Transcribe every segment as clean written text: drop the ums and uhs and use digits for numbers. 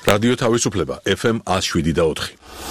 რადიო თავისუფლება FM 107.4.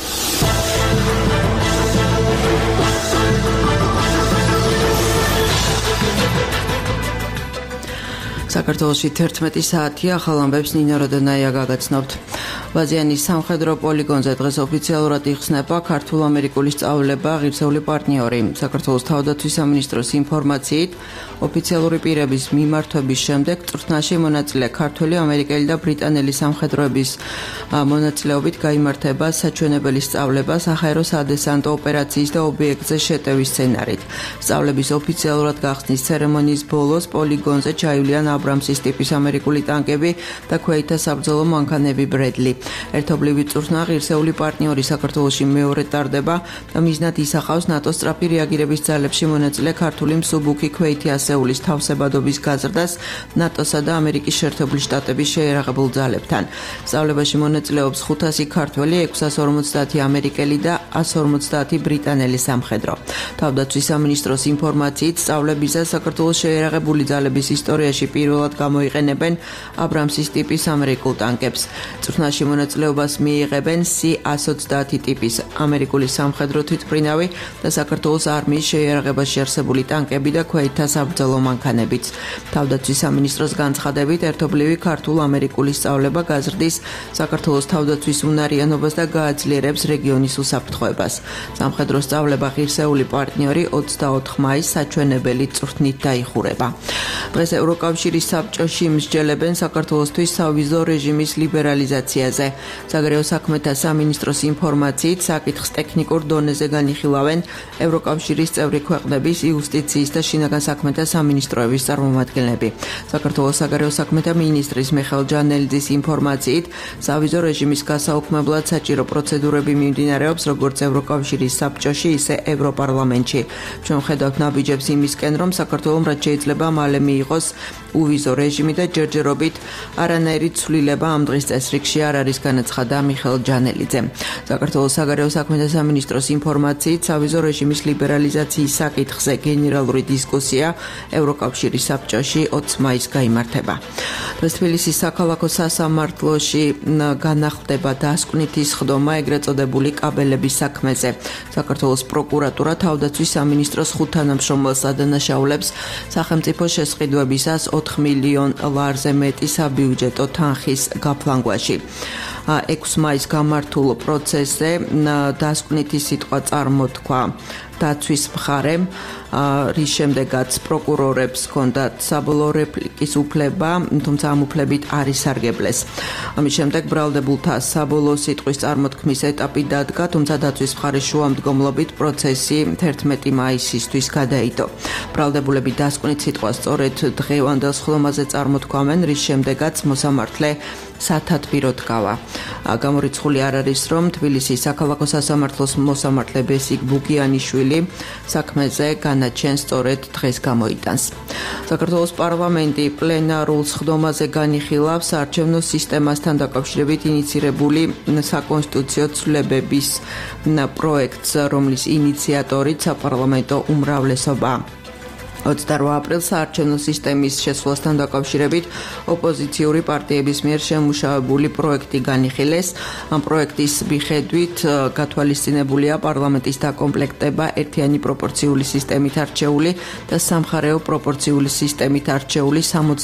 საქართველოში 11 საათია, ახალ ამბებს ნინო როდონაია გაგაცნობთ. ბაზიანის სამხედრო პოლიგონზე დღეს ოფიციალურად იხსნება ქართულ-ამერიკული სწავლება ღირსეული პარტნიორი. საქართველოს თავდაცვის სამინისტროს ინფორმაციით, ოფიციალური პირების მიმართვების შემდეგ წვრთნაში მონაწილე ქართველი, ამერიკელი და ბრიტანელი სამხედროების მონაწილეობით გაიმართება საჩვენებელი სწავლება საჰაერო სადესანტო ოპერაციის და ობიექტზე შეტევის სცენარით. სწავლების ოფიციალურად გახსნის ცერემონიის ბოლოს პოლიგონზე ჩაივლიან აბრამსის ტიპის ამერიკული ტანკები და ქვეითთა საბრძოლო მანქანები ბრედლი. ერთობლივი წვრთნა ღირსეული პარტნიორი საქართველოში მეორე ტარდება და მიზნად ისახავს ნატოს სწრაფი რეაგირების ძალებში მონაწილე ქართული მსუბუქი ქვეითი ასეულის თავსებადობის გაზრდას ნატოსა და ამერიკის შეერთებული შტატების შეიარაღებულ ძალებთან. სწავლებაში მონაწილეობს 500 ქართველი, 650 ამერიკელი და 150 ბრიტანელი სამხედრო. თავდაცვის სამინისტროს ინფორმაციით, სწავლებისას საქართველოს შეიარაღებული ძალების ისტორიაში პირველად გამოიყენებენ აბრამსის ტიპის ამერიკულ ტანკებს. წვრთნაში მონაწილეობას მიიღებენ C-130 ტიპის ამერიკული სამხედრო თვითმფრინავი და საქართველოს არმიის შეიარაღებაში არსებული ტანკები და ქვეითთა საბრძოლო მანქანებიც. თავდაცვის სამინისტროს განცხადებით, ერთობლივი ქართულ-ამერიკული სწავლება გაზრდის საქართველოს თავდაცვის უნარიანობას და გააძლიერებს რეგიონის უსაფრთხოებას. სამხედრო სწავლება ღირსეული პარტნიორი 24 მაისს საჩვენებელი წვრთნით დაიხურება. დღეს ევროკავშირის საბჭოში მსჯელებენ საქართველოსთვის სავიზო რეჟიმის ლიბერალიზაციაზე. საგარეო საქმეთა სამინისტროს ინფორმაციით, საკითხს ტექნიკურ დონეზე განიხილავენ ევროკავშირის წევრი ქვეყნების იუსტიციის და შინაგან საქმეთა სამინისტროების წარმომადგენლები. საქართველოს საგარეო საქმეთა მინისტრის მიხეილ ჯანელიძის ინფორმაციით, სავიზო რეჟიმის გასაუქმებლად საჭირო პროცედურები მიმდინარეობს როგორც ევროკავშირის საბჭოში, ისე ევროპარლამენტში. ჩვენ ვხედავთ ნაბიჯებს იმისკენ, რომ საქართველომ რაც შეიძლება მალე მიიღოს უვიზო რეჟიმი და ჯერჯერობით არანაირი ცვლილება ამ დღის წესრიგში არ არის, განაცხადა მიხეილ ჯანელიძემ. საქართველოს საგარეო საქმეთა სამინისტროს ინფორმაციით, სავიზო რეჟიმის ლიბერალიზაციის საკითხზე გენერალური დისკუსია ევროკავშირის საბჭოში 20 მაისს გაიმართება. დღეს თბილისის საქალაქო სასამართლოში განახლდება დასკვნითი სხდომა ეგრეთ წოდებული კაბელების საქმეზე. საქართველოს პროკურატურა თავდაცვის სამინისტროს 5 თანამშრომელს ადანაშაულებს სახელმწიფო შესყიდვებისას 4 მილიონ ლარზე მეტი საბიუჯეტო თანხის გაფლანგვაში. 6 მაისს გამართულ პროცესზე დასკვნითი სიტყვა წარმოთქვა დაცვის მხარემ, რის შემდეგაც პროკურორებს ჰქონდათ საბოლოო რეპლიკის უფლება, თუმცა ამ უფლებით არ ისარგებლეს. ამის შემდეგ ბრალდებულთა საბოლოო სიტყვის წარმოთქმის ეტაპი დადგა, თუმცა დაცვის მხარის შუამდგომლობით პროცესი 11 მაისისთვის გადაიდო. ბრალდებულები დასკვნით სიტყვას სწორედ დღევანდელ სხდომაზე წარმოთქვამენ, რის შემდეგაც მოსამართლე სათათბიროდ გავა. გამორიცხული არ არის, რომ თბილისის საქალაქო სასამართლოს მოსამართლე ბესიკ ბუგიანიშვილი საქმეზე განაჩენს სწორედ დღეს გამოიტანს. საქართველოს პარლამენტი პლენარულ სხდომაზე განიხილავს საარჩევნო სისტემასთან დაკავშირებით ინიცირებული საკონსტიტუციო ცვლილებების პროექტს, რომლის ინიციატორიც საპარლამენტო უმრავლესობაა. 28 აპრილს საარჩევნო სისტემის შესვლასთან დაკავშირებით ოპოზიციური პარტიების მიერ შემუშავებული პროექტი განიხილეს. ამ პროექტის მიხედვით გათვალისწინებულია პარლამენტის დაკომპლექტება ერთიანი პროპორციული სისტემით არჩეული და სამხარეო პროპორციული სისტემით არჩეული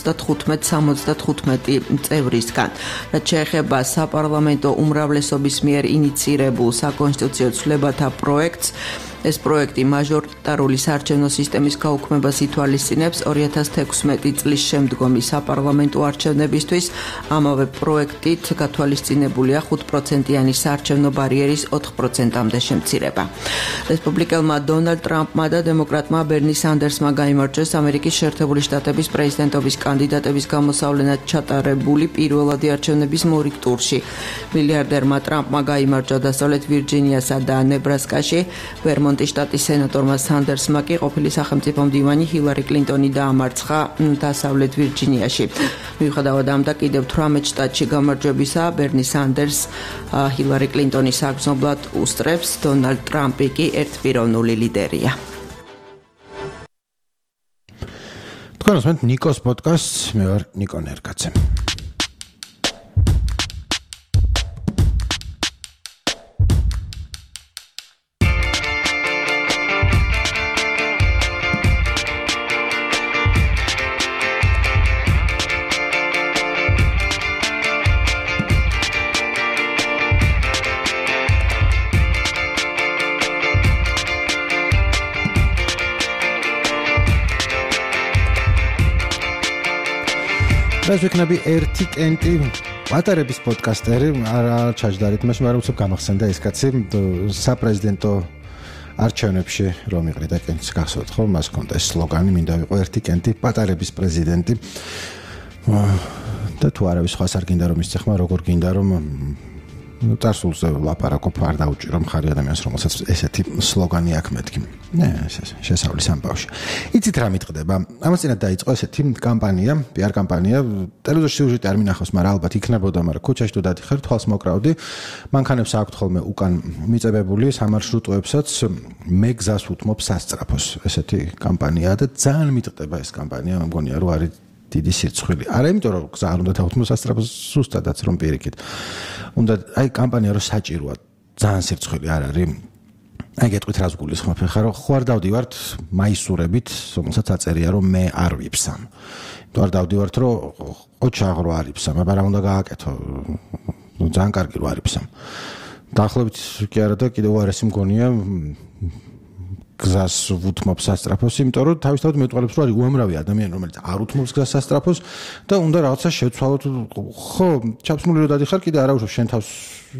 75-75 წევრისგან. რაც შეეხება საპარლამენტო უმრავლესობის მიერ ინიცირებულ საკონსტიტუციო ცვლილებათა პროექტს, ეს პროექტი მაჟორიტარული საარჩევნო სისტემის გაუქმებას ითვალისწინებს 2016 წლის შემდგომი საპარლამენტო არჩევნებისთვის. ამავე პროექტით გათვალისწინებულია 5%-იანი საარჩევნო ბარიერის 4%-მდე შემცირება. რესპუბლიკელმა დონალდ ტრამპმა და დემოკრატმა ბერნი სანდერსმა გაიმარჯვეს ამერიკის შეერთებული შტატების პრეზიდენტობის კანდიდატების გამოსავლენად ჩატარებული პირველადი არჩევნების მორიგ ტურში. მილიარდერმა ტრამპმა გაიმარჯვა დასავლეთ ვირჯინიასა და ნებრასკაში, ვერმონტის შტატის სენატორმა სანდერსმა კი ყოფილი სახელმწიფო მდივანი ჰილარი კლინტონი დაამარცხა დასავლეთ ვირჯინიაში. მიუხედავად ამდა, კიდევ 18 შტატში გამარჯვებისა ბერნი სანდერს ჰილარი კლინტონის საგრძნობლად უსწრებს, დონალდ ტრამპი კი ერთპიროვნული ლიდერია. თქვენ უსმენთ ნიკოს პოდკასტს, მე ვარ ნიკო ნერგაცე. ეს ვიქნები ერთი კენტი პატარების პოდკასტერი არ ჩაჯდარით მე უცებ გამახსენდა ეს კაცი საპრეზიდენტო არჩევნებში რომ იყრიდა კენტს გახსოვთ ხო მას ჰქონდა ეს სლოგანი მინდა ვიყო ერთი კენტი პატარების პრეზიდენტი და თუ არავის სხვას არ გინდა რომ ისწეხმა როგორ გინდა რომ წარსულზე ლაპარაკობ არ დაუჭირო მხარი ადამიანს რომელსაც ესეთი სლოგანი აქვს მეთქი შესავლის ამბავში იცით რა მიტყდება ამას წინათ დაიწყო ესეთი კამპანია პიარ კამპანია ტელევიზორში სიუჟეტი არ მინახავს მაგრამ ალბათ იქნებოდა მაგრამ ქუჩაში თუ დადიხარ თვალს მოკრავდი მანქანებს აქვთ ხოლმე უკან მიწებებული სამარშრუტოებსაც მე გზას უთმობ სასწრაფოს ესეთი კამპანიაა და ძალიან მიტყდება ეს კამპანია მე მგონია რომ არის დიდი სირცხვილი არა იმიტომ რომ გზა არ უნდა დაუთმოს სასწრაფოს ზუსტადაც რომ პირიქით უნდა აი კამპანია რომ საჭიროა ძალიან სირცხვილი არ არის აი გეტყვით რას გულისხმობ ხა რომ ხო არ დავდივართ მაისურებით რომელსაც აწერია რომ მე არ ვიფსამ არ დავდივართ რომ ოჩაღრო არ იფსამ აბა რა უნდა გააკეთო ძალიან კარგი რო არ იფსამ დაახლოებით კი არა და კიდევ უარესი მგონია გზას უთმობს სასწრაფოს, იმიტომ რომ თავისთავად მეტყველებს რომ არის უამრავი ადამიანი, რომელიც არ უთმობს გზას სასწრაფოს და უნდა რაღაცა შევცვალოთ. ხო, ჩაფსმული რო დადიხარ, კიდე არა უშავ შენ თავს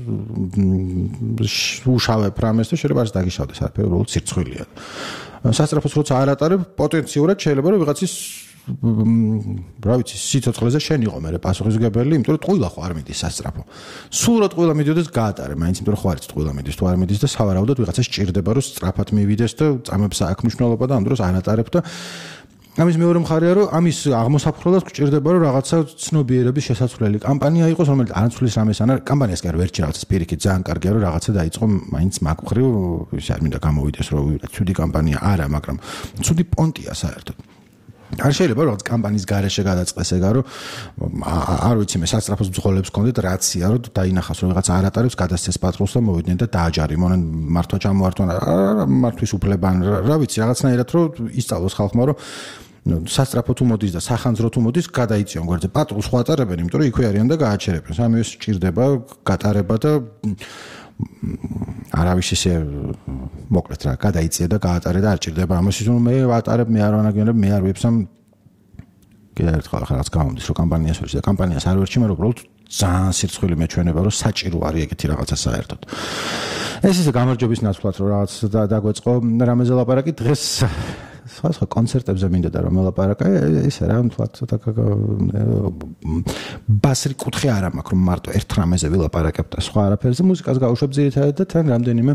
უშავებ რამეს და შეიძლება არც დაგიშავდეს, არაფერი უბრალოდ სირცხვილია. სასწრაფოს როცა არ ატარებ, პოტენციურად შეიძლება რომ ვიღაცის რა ვიცი, სიცოცხლეზე შენ იყო მე პასუხისმგებელი, იმიტომ რომ ტყუილა ხო არ მიდის სასწრაფო. სულ რა ტყუილა მიდიოდეს გაატარე, მაინც იმიტომ რომ ხო არის ტყუილა მიდის, თუ არ მიდის და სავარაუდოდ ვიღაცა სჭირდება რომ სწრაფად მივიდეს და წამებს აქვს მნიშვნელობა და ამ დროს არ ატარებ და ამის მეორე მხარეა რომ ამის აღმოსაფრთხებლად გვჭირდება რომ რაღაცა ცნობიერების შესაძლებელი კამპანია იყოს, რომელიც არ ცვლის რამეს ან კამპანიას კი არ ვერჩი რაღაცა პირიქით ძალიან კარგია რომ რაღაცა დაიწყო მაინც მაგხრივ ის არ მინდა გამოვიდეს რომ ცუდი კამპანია არა, მაგრამ ცუდი პონტია საერთოდ. არ შეიძლება რაღაც კამპანიის გარეშე გადაწყდეს ეგა რომ არ ვიცი მე სასწრაფოს ბრძოლებს გქონდეთ რაცია რომ დაინახავს რომ რაღაც არ ატარებს გადასცეს პატრულს და მოვიდნენ და დააჯარიმონ მართვა ჩამოართვან მართვის უფლებან რა ვიცი რაღაცნაირად რომ ისწავლოს ხალხმა რომ სასწრაფო თუ მოდის და სახანძრო თუ მოდის გადაიწიონ გვერდზე პატრულს ხო ატარებენ იმიტომ რომ იქვე არიან და გააჩერებენ სამივე სჭირდება გატარება და არავის ისე მოკლედ რა გადაიწია და გაატარე და არ ჭირდება ამას ისე მე ვატარებ მე არ ვანაგენებ მე არ ვიფსამ კიდევ ერთხელ რაღაც გამომდის რომ კამპანიას ვერჩი და კამპანიას არ ვერჩი მაგრამ უბრალოდ ძალიან სირცხვილი მეჩვენება რომ საჭირო არის ეგეთი რაღაცა საერთოდ ეს ისე გამარჯვების ნაცვლად რომ რაღაც დაგვეწყო რამეზე ლაპარაკი დღეს სხვა კონცერტებზე მინდა და რომ ელაპარაკა ისე რა თქვა ცოტა ბასრი კუთხე არ მაქვს რომ მარტო ერთ რამეზე ვილაპარაკებ და სხვა არაფერზე მუსიკას გავუშვებ ძირითადად და თან რამდენიმე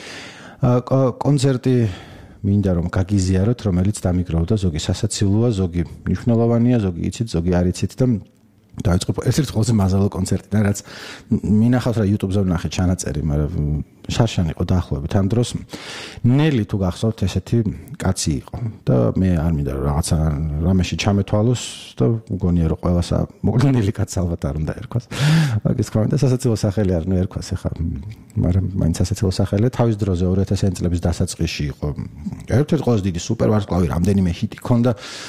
კონცერტი მინდა რომ გაგიზიაროთ რომელიც დამიგროვდა ზოგი სასაცილოა ზოგი მნიშვნელოვანია ზოგი იცით ზოგი არ იცით და დაიწყო ერთ-ერთი ყველაზე მაზალო კონცერტი და რაც მინახავს რა YouTube-ზე ვნახე ჩანაწერი მაგრამ შარშან იყო დაახლოებით ამ დროს ნელი თუ გახსოვთ ესეთი კაცი იყო და მე არ მინდა რომ რაღაცა რამეში ჩამეთვალოს და მგონია რომ ყველასა მოკლედ ნელი კაცს ალბათ არ უნდა ერქვას მაგის თქვა და სასაცილო სახელი არ უნდა ერქვას ახლა მაგრამ მაინც სასაცილო სახელი თავის დროზე 2000 წლების დასაწყისში იყო ერთ-ერთი ყველაზე დიდი სუპერ ვარსკვლავი რამდენიმე ჰიტი ქონდა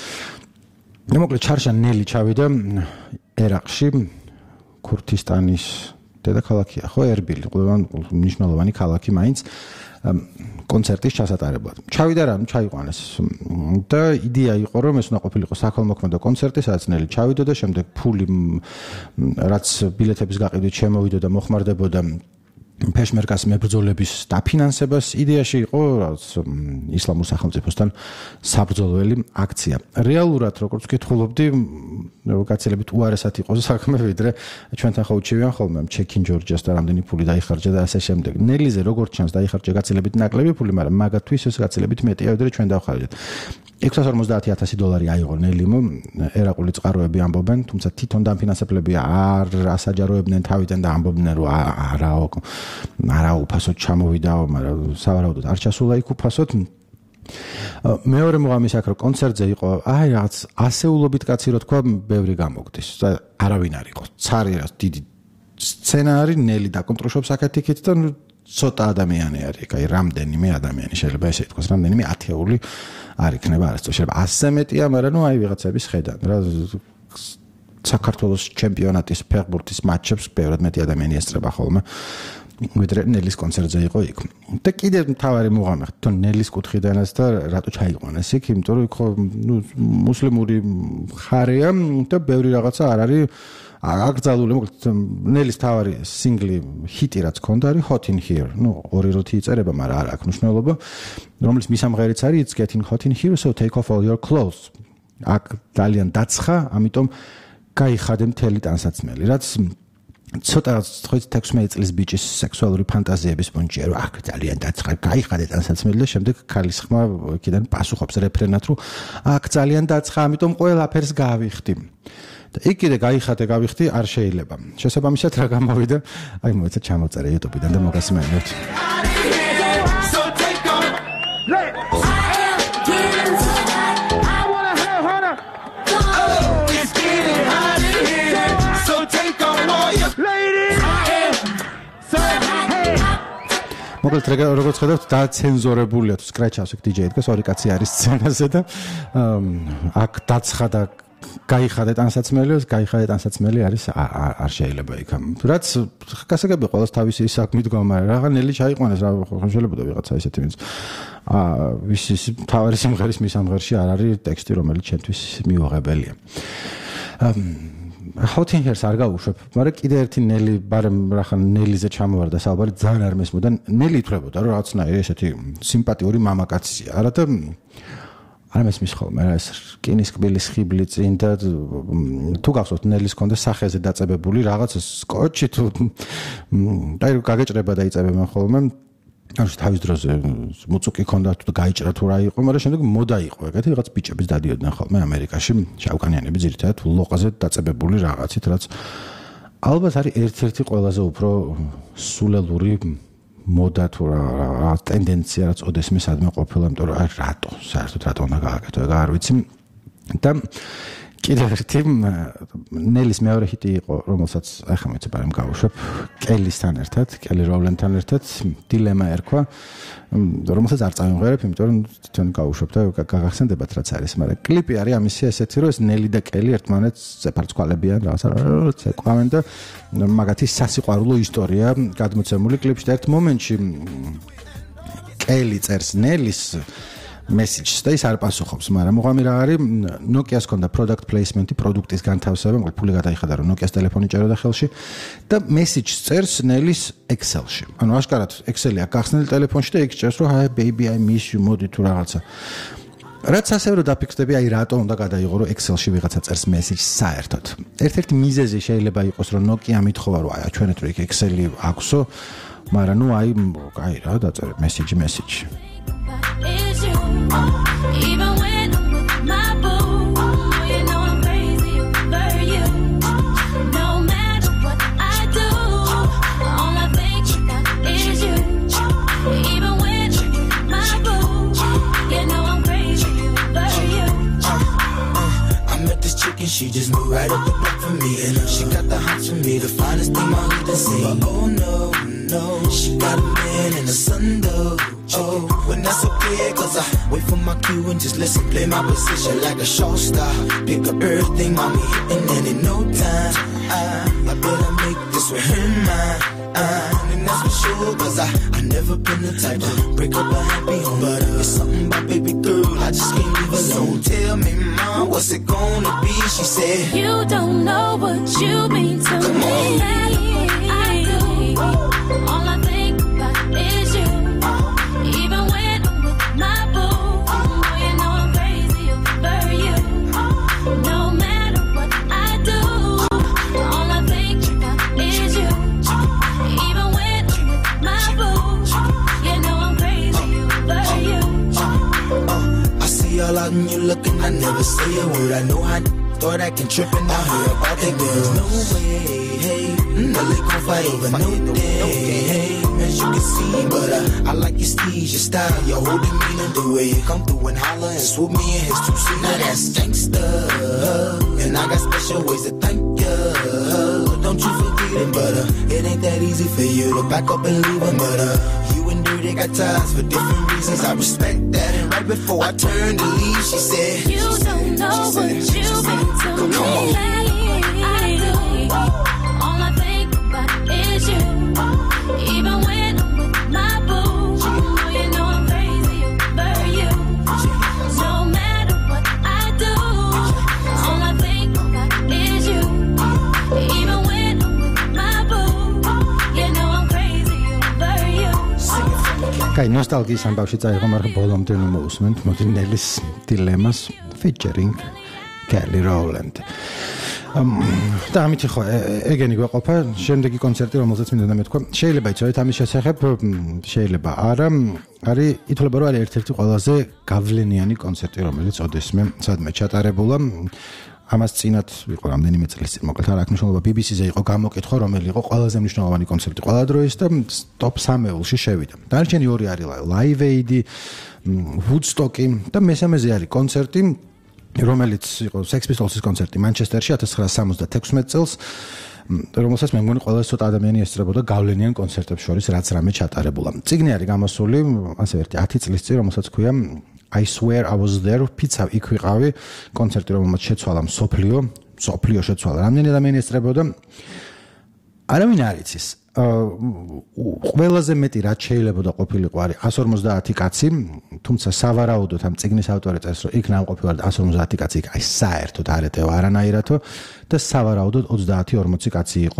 მე მოკლედ შარშან ნელი ჩავიდა ერაყში ქურთისტანის დედაქალაქია ხო ერბილი ყველა მნიშვნელოვანი ქალაქი მაინც კონცერტის ჩასატარებლად ჩავიდა რა ჩაიყვანეს და იდეა იყო რომ ეს უნდა ყოფილიყო საქველმოქმედო კონცერტი სადაც ნელი ჩავიდა და შემდეგ ფული რაც ბილეთების გაყიდვით შემოვიდა და მოხმარდებოდა ფეშმერკას მებრძოლების დაფინანსებას იდეაში იყო ისლამურ სახელმწიფოსთან საბრძოლველი აქცია. რეალურად როგორც ვკითხულობდი, გაცილებით უარესად იყო საქმე, ვიდრე ჩვენთან ხო უჩივიან ხოლმე ჩეკინ ჯორჯიას და რამდენი ფული დაიხარჯა და ასე შემდეგ. ნელიზე როგორც ჩანს დაიხარჯა გაცილებით ნაკლები ფული, მაგრამ მაგათთვის ეს გაცილებით მეტია, ვიდრე ჩვენ დავხარჯეთ. $650,000 აიღო ნელიმ ერაყული წყაროები ამბობენ, თუმცა თვითონ დაფინანსებლები არ ასაჯაროებდნენ თავიდან და ამბობდნენ რომ არა უფასოდ ჩამოვიდაო, მაგრამ სავარაუდოდ არ ჩასულა იქ უფასოდ. მეორე მოღამის აქ რო კონცერტზე იყო, აი რაღაც ასეულობით კაცი რო თქვა, ბევრი გამოგდის და არავინ არ იყო. ცარი რა დიდი სცენარი ნელი დაკონტროლობს აქეთ-იქით და ცოტა ადამიანი არის, აი რამდენიმე ადამიანი შეიძლება ესე ითქვას, რამდენიმე ათეული არ იქნება არასდროს შეიძლება 100 მეტია, მაგრამ ნუ აი ვიღაცების ხედან რა საქართველოს ჩემპიონატის ფეხბურთის მატჩებს ბევრად მეტი ადამიანი ესწრება ხოლმე. ვიდრე ნელის კონცერტზე იყო იქ. და კიდე მთავარი მუღამი ხა ნელის კუთხიდანაც და რატო ჩაიყვანეს იქ, იმიტომ რომ იქ ხო მუსლიმური ხარია და ბევრი რაღაცა არ არის აკრძალული, მოკლედ ნელის თავარი სინგლი ჰიტი რაც ქონდა არის Hot in Here. ორი როთი იწერება, მაგრამ არ აქვს მნიშვნელობა. რომელიც მისამღერიც არის It's getting hot in here, so take off all your clothes. აქ ძალიან დაცხა, ამიტომ გაიხადე მთელი ტანსაცმელი. რაც ცოტა 16 წლის ბიჭის სექსუალური ფანტაზიების პონჩია, რომ აქ ძალიან დაცხა, გაიხადე ტანსაცმელი და შემდეგ ქალის ხმა იქიდან პასუხობს რეფრენად, რომ აქ ძალიან დაცხა, ამიტომ ყველაფერს გავიხდი. და იქ კიდე გაიხადე გავიხდი არ შეიძლება. შესაბამისად რა გამოვიდა? აი მოიცა ჩამოწერე YouTube-დან და მოგასმენებთ. მოკლედ როგორც ხედავთ დაცენზორებულია თუ სკრეჩავს იქ DJ-ი დგას ორი კაცი არის სცენაზე და აქ დაცხა და გაიხადე ტანსაცმელი არის არ შეიძლება იქ. რაც გასაგებია ყველას თავისი საქმით გვამარა რაღა ნელი ჩაიყვანეს რა შეიძლება ვიღაცა ისეთი ვინც ვის თავარი სიმღერის მისამღერში არ არის ტექსტი რომელიც ჩემთვის მიუღებელია. Hot in Here არ გავუშვებ, მაგრამ კიდე ერთი ნელი, ბარემ რახან ნელიზე ჩამოვარდა საუბარი, ძალიან არ მესმოდა. ნელი ითვლებოდა, რომ რაღაცნაირი ესეთი სიმპათიური მამაკაცია. არა და არ მესმის ხოლმე რა ეს რკინის კბილის ხიბლი წინ და თუ გახსოვთ ნელის კონდა სახეზე დაწებებული რაღაც სკოჩი თუ და გაგეჭრება და იწებებენ ხოლმე. ანუ თავის დროზე მუწუკი ქონდა თუ გაიჭრა თუ რა იყო, მაგრამ შემდეგ მოდა იყო ეგეთი რაღაც ბიჭების დადიოდნენ ხოლმე ამერიკაში, შავკანიანები ძირითადად ლოყაზე დაწებებული რაღაცით, რაც ალბათ არის ერთ-ერთი ყველაზე უფრო სულელური მოდა თუ რა ტენდენცია რაც ოდესმე სადმე ყოფილა, იმიტომ რომ აი რატო, საერთოდ რატო უნდა გააკეთო, ეგ არ ვიცი. და კიდევ ერთი ნელის მეორე ჰიტი იყო, რომელსაც ახლა მეც ბარემ გავუშვებ, კელისთან ერთად, კელი როვლენთან ერთად, დილემა ერქვა, რომელსაც არ წავიმღერებ, იმიტომ რომ თვითონ გავუშვებ და გაგახსენდებათ რაც არის, მაგრამ კლიპი არის ამისი ესეთი, რომ ეს ნელი და კელი ერთმანეთს ზეპარცვალებიან, რაღაცა ცეკვავენ და მაგათი სასიყვარულო ისტორია გადმოცემული კლიპში და ერთ მომენტში კელი წერს ნელის message და ის არ პასუხობს, მაგრამ მოღამი რა არის Nokia-ს ქონდა product placement-ი, პროდუქტის განთავსება, მოკლედ ფული გადაიხადა რომ Nokia-ს ტელეფონი ჭეროდა ხელში და message წერს ნელის Excel-ში. ანუ აშკარად Excel-ი აქ გახსნილი ტელეფონში და იქ წერს რომ hi baby I miss you მოდი თუ რაღაცა. რაც ასე რომ დაფიქსდები, აი რატო უნდა გადაიღო რომ Excel-ში ვიღაცა წერს message საერთოდ. ერთ-ერთი მიზეზი შეიძლება იყოს რომ Nokia მithova რომ აი ჩვენეთ რო იქ Excel-ი აქვსო, მაგრამ ნუ აი კაი რა დაწერე message. Even when I'm with my boo, you know I'm crazy over you. No matter what I do, all I think about is you. Even when I'm with my boo, you know I'm crazy over you. I met this chick and she just moved right up the block for me. And she got the hots for me, the finest thing my hood has seen. But oh no, she got a man in the sun though. Oh, when that's okay, cause I wait for my cue and just listen, play my position like a show star. Pick up everything, mommy, hitting and in no time I better make this with her mine. And that's for sure, cause I never been the type to break up a happy home. But it's something about baby girl, I just can't leave alone. So tell me, mom, what's it gonna be? She said, you don't know what you mean to me. No matter what I do, all I think about is you. Even when I'm with my boo, you know I'm crazy over you. No matter what I do, all I think about is you. Even when I'm with my boo, you know I'm crazy over you. I see all out and you looking, I never say a word. I know how thought I can trip and I heard about that girl. No way, hey, no they gon' fight over no day, hey. As you can see, but I like your steez, your style, your whole demeanor, the way you come through and holler and swoop me in his two-seater. Now that's gangsta, and I got special ways to thank ya. Don't you forget it, but it ain't that easy for you to back up and leave him. But you and Dirty got ties for different reasons. I respect that, and right before I turned to leave, she said, you don't know what you mean to me. All I think about is you. Even when I'm with my boo, you know I'm crazy over you. No matter what I do, all I think about is you. Even when I'm with my boo, you know I'm crazy over you. კაი, ნოსტალგიის ამბავში წაიღო, მაგრამ ბოლომდე ნუ მოусმენთ მოდი ნელის დილემას featuring Kelly Rowland. და ამით ხო ეგენი გვეყოფა შემდეგი კონცერტი, რომელზეც მინდა მეთქვა. შეიძლება იცოდეთ ამის შესახებ, შეიძლება არა, არის ითვლება რომ არის ერთ-ერთი ყველაზე გავლენიანი კონცერტი, რომელიც ოდესმე სადმე ჩატარებულა. ამას წინათ იყო რამდენიმე წლის წინ, მოკლედ არ აქვს მნიშვნელობა, BBC-ზე იყო გამოკითხვა, რომელი იყო ყველაზე მნიშვნელოვანი კონცერტი ყველა დროის და top 3-ში შევიდა. დანარჩენი ორი არის Live Aid, Woodstock და მესამეზე არის კონცერტი, რომელიც იყო Sex Pistols-ის კონცერტი მანჩესტერში 1976 წელს, რომელსაც მე მგონი ყველაზე ცოტა ადამიანი ესწრებოდა გავლენიან კონცერტებს შორის, რაც რამე ჩატარებულა. წიგნი არის გამოსული, ასე ერთი 10 წლის წინ, რომელსაც ქვია I swear I was there, პიცა იქ ვიყავი, კონცერტი, რომელმაც შეცვალა მსოფლიო შეცვალა. რამდენი ადამიანი ესწრებოდა? არავინ არ იცის. ყველაზე მეტი რაც შეიძლება და ყოფილიყო არის 150 კაცი, თუმცა სავარაუდოდ ამ წიგნის ავტორი წერს, რომ იქ ნამყოფი 150 კაცი, აი საერთოდ არ ეტევა არანაირათო და სავარაუდოდ 30-40 კაცი იყო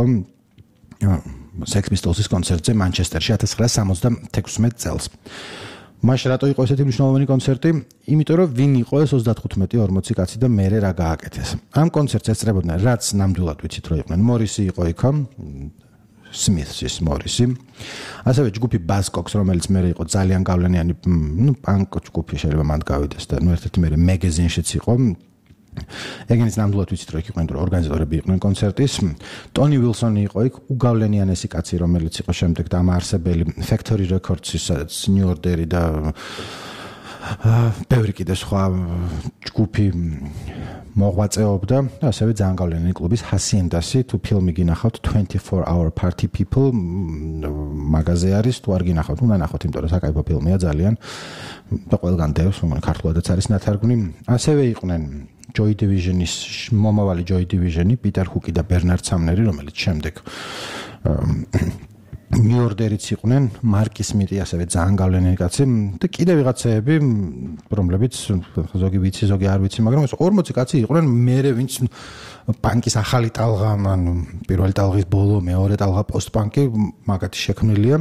Sex Pistols-ის კონცერტზე მანჩესტერში 1976 წელს. მაშინ რატო იყო ესეთი მნიშვნელოვანი კონცერტი? იმიტომ რომ ვინ იყო ეს 35-40 კაცი და მერე რა გააკეთეს. ამ კონცერტს ესწრებოდნენ, რაც ნამდვილად ვიცით რომ იყვნენ. მორისი იყო იქ, Smiths-ის მორისი. ასევე ჯგუფი Buzzcocks, რომელიც მერე იყო ძალიან გავლენიანი, პანკ ჯგუფი შეიძლება მანდ გავიდეს და ერთ-ერთი მერე Magazine-შიც იყო. ეგენიც ნამდვილად ვიცით რომ იქ იყვნენ, რომ ორგანიზატორები იყვნენ კონცერტის. Tony Wilson იყო იქ, უგავლენიანესი კაცი, რომელიც იყო შემდეგ დამაარსებელი Factory Records-ის, სადაც New Order-ი და ბევრი კიდე სხვა ჯგუფი მოღვაწეობდა და ასევე ძალიან გავლენიანი კლუბის Haciendas-ი, თუ ფილმი გინახავთ 24 Hour Party People მაღაზე არის, თუ არ გინახავთ, უნდა ნახოთ, იმიტომ რომ საკაიფო ფილმია ძალიან და ყველგან დევს, ქართულადაც არის ნათარგმნი. ასევე იყვნენ Joy Division-ის მომავალი Joy Division-ი, Peter Hook და Bernard Sumner-ი, რომელიც შემდეგ New Order-იც იყვნენ, Mark Smith-ი ასევე ძალიან გავლენიანი კაცი და კიდევ ვიღაცეები, რომლებიც ზოგი ვიცი, ზოგი არ ვიცი, მაგრამ ეს 40 კაცი იყვნენ, მერე ვინც პანკის ახალი ტალღა, ანუ პირველი ტალღის ბოლო, მეორე ტალღა პოსტ-პანკი მაგათი შექმნილია.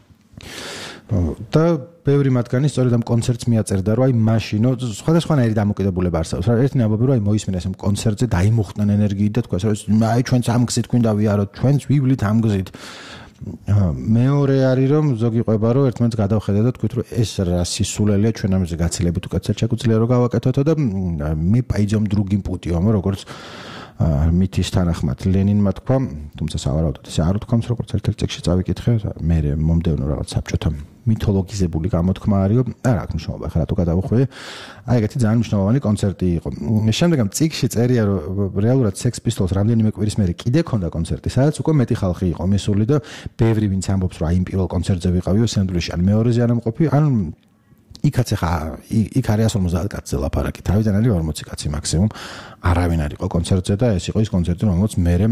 და ბევრი მათგანი სწორედ ამ კონცერტს მიაწერდა, რომ აი მაშინო სხვადასხვანაირი დამოკიდებულება არსებობს. ერთი ამბობი, რომ აი მოისმინეს ამ კონცერტზე, დაიმუხტნენ ენერგიით და თქვა, რომ აი ჩვენც ამ გზით გვინდა ვიაროთ, ჩვენც ვივლით ამ გზით. მეორე არის რომ ზოგი ყვება რომ ერთმანეთს გადავხედეთ და თქვით რომ ეს რა სისულელია ჩვენ ამაზე გაცილებით უკეთესად შეგვიძლია რომ გავაკეთოთ და მე პაიძომ დრუგიმ პუტიომ როგორც მითის თანახმად ლენინმა თქვა, თუმცა სავარაუდოდ ეს არ უთქვამს, როგორც ერთ-ერთ წიგნში წავიკითხე, მე მომდევნო რაღაც საბჭოთა მითოლოგიზებული გამოთქმა არის, არ აქვს მნიშვნელობა ხა რატო გადავუხვე. აი ეგეთი ძალიან მნიშვნელოვანი კონცერტი იყო. შემდეგ ამ წიგნში წერია რომ რეალურად Sex Pistols რამდენიმე კვირის მერე კიდე ქონდა კონცერტი, სადაც უკვე მეტი ხალხი იყო მისული და ბევრი ვინც ამბობს რომ აი იმ პირველ კონცერტზე ვიყავიო სენდვიჩი ან მეორეზე არ ამყოფი, ან იქაც ხა იქ არის 150 კაცზე ლაპარაკი, თავიდან არის 40 კაცი მაქსიმუმ. არავინ არ იყო კონცერტზე და ეს იყო ის კონცერტი, რომელსაც მერე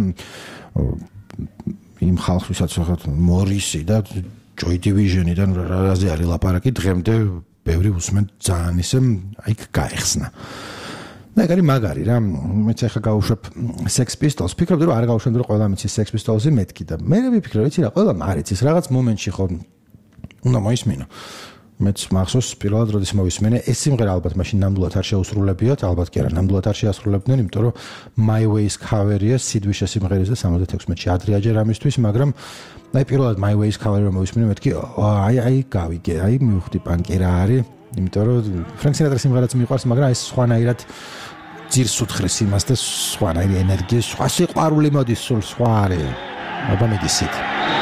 იმ ხალხს ვისაც მორისი და Joy Division-დან რაზე არის ლაპარაკი, დღემდე ბევრი უსმენთ ძალიან ისე იქ გაეხსნა. და ეგ არის მაგარი რა, მეც ახლა გავუშვებ Sex Pistols, ფიქრობდი რომ არ გავუშვებ რომ ყველა მიცის Sex Pistols-ი მეთქი და მე ვიფიქრე, ვიცი რა, ყველა არ იცის რაღაც მომენტში ხო უნდა მოისმინო. მეც მახსოვს პირველად როდის მოვისმენე, ეს სიმღერა ალბათ მაშინ ნამდვილად არ შეუსრულებიათ, ალბათ კი არა, ნამდვილად არ შეასრულებდნენ, იმიტომ რომ My Ways cover-ია სიდვიშე სიმღერის და 76-ში ადრე აჯერ ამისთვის, მაგრამ აი პირველად My Ways cover-ი რომ მოვისმენე, მეთქი, აი გავიგე, აი მივხვდი პანკი რა არის, იმიტომ რომ Frank Sinatra სიმღერაც მიყვარს, მაგრამ ეს სხვანაირად ძირს უთხრეს იმას და სხვანაირი ენერგია, სხვა სიყვარული მოდის სულ სხვა არის. აბა მიდისით.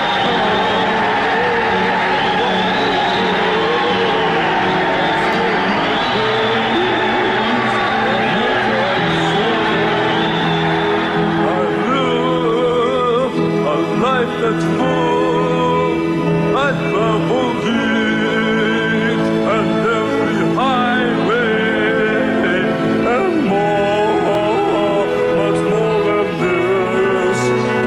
That's full, I traveled it, and every highway, and more, much more than this.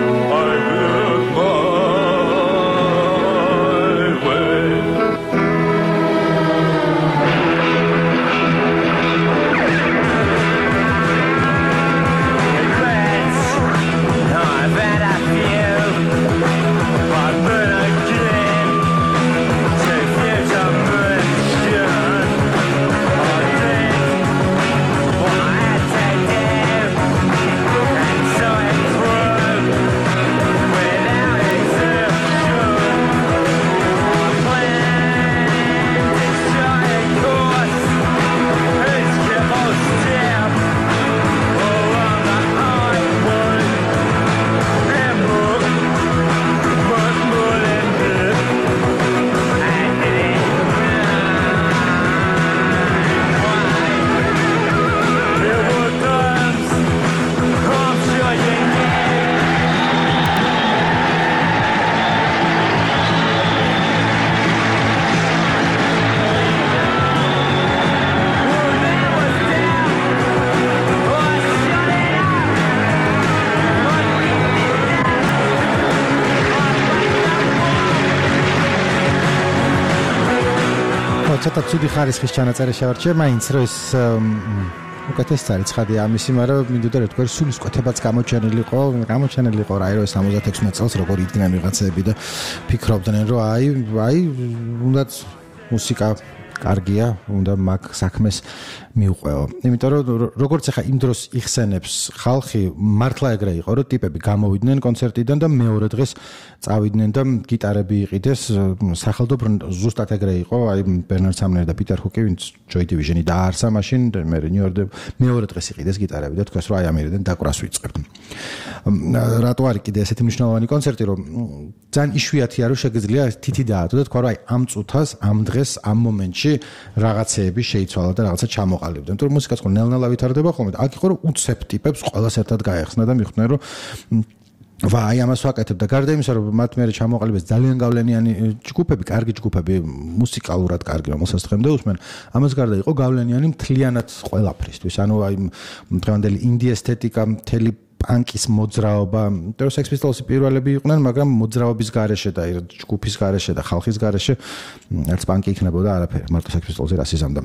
ცოტა ცუდი ხარისხის ჩანაწერი შევარჩიე, მაინც რომ ეს უკეთეს წარიცხადია ამისი, მაგრამ მინდოდა რა თქვა, სულის კვეთებაც გამოჩენილიყო რა, რომ 76 წელს როგორ იდგნენ ვიღაცები და ფიქრობდნენ, რომ აი, უნდაც მუსიკა კარგია, უნდა მაგ საქმეს მიუყვეო. იმიტომ რომ როგორც ახლა იმ დროს იხსენებს ხალხი, მართლა ეგრე იყო, რომ ტიპები გამოვიდნენ კონცერტიდან და მეორე დღეს წავიდნენ და გიტარები იყიდეს, სახელმწიფო ზუსტად ეგრე იყო, აი ბერნარდ სამნერი და პიტერ ჰუკი, ვინც Joy Division-ი დაარსა მაშინ, მეორე დღეს იყიდეს გიტარები და თქვას, რომ აი ამერიდან დაკვრას ვიწყებთ. რატო არის კიდე ესეთი მნიშვნელოვანი კონცერტი, რომ ძალიან იშვიათია, რომ შეგიძლია თითი დაატო და თქვა, რომ აი ამ წუთას, ამ დღეს, ამ მომენტში რაღაცეები შეიცვალა და რაღაცა ჩამოყალიბდა. იმიტომ რომ მუსიკაც ხო ნელ-ნელა ვითარდება ხოლმე და აქ იყო რომ უცებ ტიპებს ყველას ერთად გაეხსნა და მიხვდნენ რომ ვაი ამას ვაკეთებ და გარდა იმისა რომ მათ მერე ჩამოყალიბეს ძალიან გავლენიანი ჯგუფები, კარგი ჯგუფები, მუსიკალურად კარგი, რომელსაც დღემდე უსმენ, ამას გარდა იყო გავლენიანი მთლიანად ყველაფრისთვის. ანუ აი დღევანდელი ინდი ესთეტიკა, მთელი პანკის მოძრაობა, იმიტომ რომ Sex Pistols-ი პირველები იყვნენ, მაგრამ მოძრაობის გარეშე და ჯგუფის გარეშე და ხალხის გარეშე არც პანკი იქნებოდა არაფერი, მარტო Sex Pistols-ი რას იზამდა.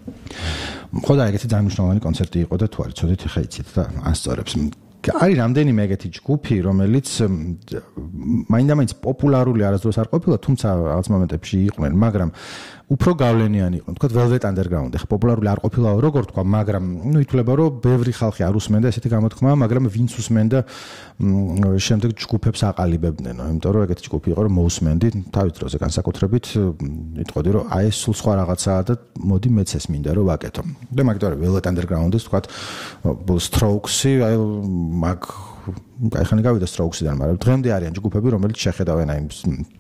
ხო და ეგეთი ძალიან მნიშვნელოვანი კონცერტი იყო და თუ არ იცოდით, ხა იცით და ასწორებს. არის რამდენიმე ეგეთი ჯგუფი, რომელიც მაინდა-მაინც პოპულარული არასდროს არ ყოფილა, თუმცა რაღაც მომენტებში იყვნენ, მაგრამ უფრო გავლენიანი იყვნენ. თქვა Velvet Underground, ხა პოპულარული არ ყოფილაო, როგორ თქვა, მაგრამ ნუ ითვლება, რომ ბევრი ხალხი არ უსმენდა ესეთი გამოთქმაა, მაგრამ ვინც უსმენდა შემდეგ ჯგუფებს აყალიბებდნენ, იმიტომ რომ ეგეთი ჯგუფი იყო, რომ მოусმენდი თავის დროზე განსაკუთრებით, იტყოდი, რომ აი ეს სულ სხვა რაღაცაა და მოდი მეც ეს მინდა რომ ვაკეთო. და მაგიტომ Velvet Underground-ის თქვა Strokes-ი, აი მაგ კაიხანი გავიდა Strokes-დან, მაგრამ დღემდე არიან ჯგუფები, რომელიც შეხედავენ აი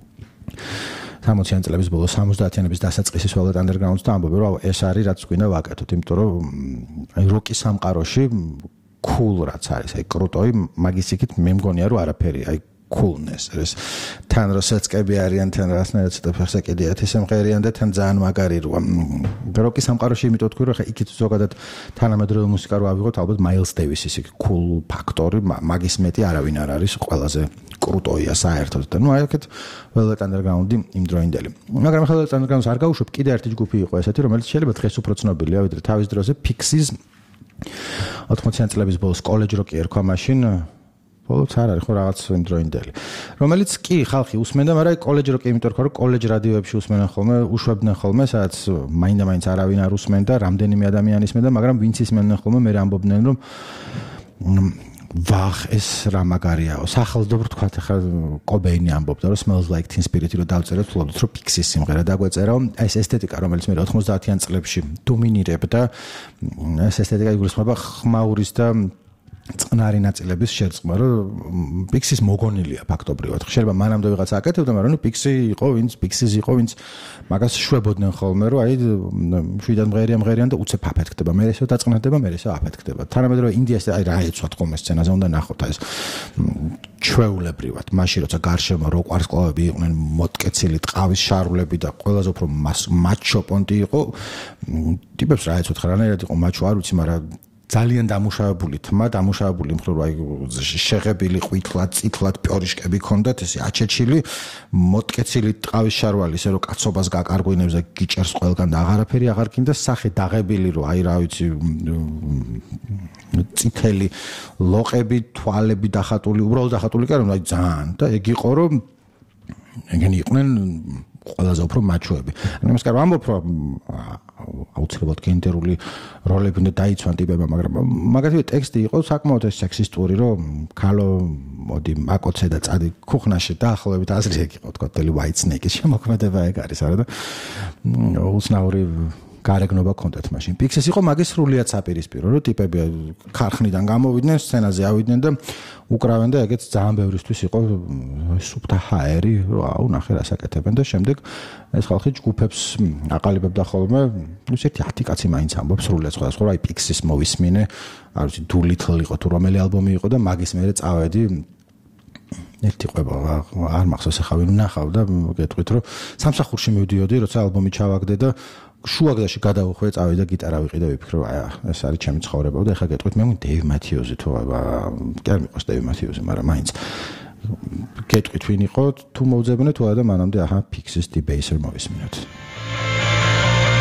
60-იან წლების ბოლოს 70-იანების დასაწყისის Velvet Underground-ს და ამბობენ, რომ ეს არის რაც გვინდა ვაკეთოთ, იმიტომ რომ აი როკის სამყაროში cool რაც არის, აი კრუტოი, მაგის იქით მე მგონია რომ არაფერი, აი coolness ეს თან როსეცკები არიან, თან რასნაირად ცოტა ფეხსაკიდიათ ისე მღერიან და თან ძალიან მაგარი როა. როკის სამყაროში იმიტომ თქვი, რომ ხა იქით ზოგადად თანამედროვე მუსიკა რო ავიღოთ, ალბათ Miles Davis-ის იქ cool ფაქტორი, მაგის მეტი არავინ არ არის ყველაზე კრუტოია საერთოდ და ნუ აი აქეთ Velvet Underground-ი იმდროინდელი. მაგრამ ხა Velvet Underground-ს არ გავუშვებ, კიდე ერთი ჯგუფი იყო ესეთი, რომელიც შეიძლება დღეს უფრო ცნობილია, ვიდრე თავის დროზე Pixies 80-იან წლების ბოლოს College Rock-ი ერქვა მაშინ ბოლოს არ არის ხო რაღაც იმდროინდელი. რომელიც კი ხალხი უსმენდა, მაგრამ College Rock-ი იმიტომ რქვა, რომ College რადიოებში უსმენენ ხოლმე, უშვებდნენ ხოლმე, სადაც მაინდა-მაინც არავინ არ უსმენდა, რამდენიმე ადამიანი ისმენდა, მაგრამ ვინც ისმენდნენ ხოლმე, მე ამბობდნენ, რომ ვახ ეს რა მაგარიაო. სახელმწიფო თქვა ხა კობეინი ამბობდა, რომ Smells Like Teen Spirit-ი რო დავწეროთ, ვთქვათ, რომ Pixies სიმღერა დაგვეწერა, ეს ესთეტიკა, რომელიც მე 90-იან წლებში დომინირებდა, ეს ესთეტიკა იგულისხმება ხმაურის და წყნარი ნაწილების შერწყმა, რომ Pixies მოგონილია ფაქტობრივად. შეიძლება მანამდე ვიღაც აკეთებდა, მაგრამ ნუ Pixies იყო, ვინც მაგას შვებოდნენ ხოლმე, რომ აი შვიდად მღერიან და უცებ აფეთქდება, მე ესო დაწყნდება, მე ესო აფეთქდება. თანამედროვე ინდიას აი რა ეცვათ ხოლმე სცენაზე, უნდა ნახოთ ეს ჩვეულებრივად. მაშინ როცა გარშემო როკვარსკვლავები იყვნენ, მოტკეცილი ტყავის შარულები და ყველაზე უფრო მაჩო პონტი იყო, ტიპებს რა ეცვათ, რანაირად იყო მაჩო, არ ვიცი, მაგრამ ძალიან დამუშავებული თმა, დამუშავებული მხრივ აი შეღებილი ყვითლად, წითლად პიორიშკები ქონდათ, ესე აჩეჩილი, მოტკეცილი ტყავის შარვალი, ისე რომ კაცობას გაკარგვინებს და გიჭერს ყველგან და აღარაფერი აღარ გინდა, სახე დაღებილი რომ აი რა ვიცი წითელი ლოყები, თვალები დახატული, უბრალოდ დახატული კი არა, აი ძალიან და ეგ იყო რომ ეგენი იყვნენ ყველაზე უფრო მაჩოები. ანუ იმას კარგ ამბობ, რომ აუცილებლად გენდერული როლები უნდა დაიცვან ტიპებმა, მაგრამ მაგათი ტექსტი იყო საკმაოდ სექსისტური, რომ ქალო მოდი მაკოცე და წადი ქუხნაში დაახლოებით აზრი ეგ იყო, თქვა თელი White Snake-ის შემოქმედება ეგ არის, არა და უცნაური გარეგნობა კონტენტ მაშინ. Pixies იყო მაგის სრულიად საპირისპირო, რომ ტიპები ქარხნიდან გამოვიდნენ, სცენაზე ავიდნენ და უკრავენ და ეგეც ძალიან ბევრისთვის იყო სუფთა ჰაერი, რომ აუ ნახე რას აკეთებენ და შემდეგ ეს ხალხი ჯგუფებს აყალიბებდა ხოლმე, ნუ ერთი 10 კაცი მაინც ამბობს სრულიად სხვადასხვა, აი Pixies მოვისმინე, არ ვიცი Doolittle იყო თუ რომელი ალბომი იყო და მაგის მერე წავედი ერთი ყვება არ მახსოვს ახლა ვინ ნახავ და გეტყვით რომ სამსახურში მივდიოდი, როცა ალბომი ჩავაგდე და შუაგდაში გადავუხვე, წავიდა გიტარა ვიყიდე, ვიფიქრე, აი ეს არის ჩემი ცხოვრება და ეხლა გეტყვით მე დეივ მათიოზი თუ კი არ მიყვარს დეივ მათიოზი, მაგრამ მაინც გეტყვით ვინ იყო, თუ მოვძებნე თუ არა და მანამდე აჰა Pixies Debaser მოვისმინოთ.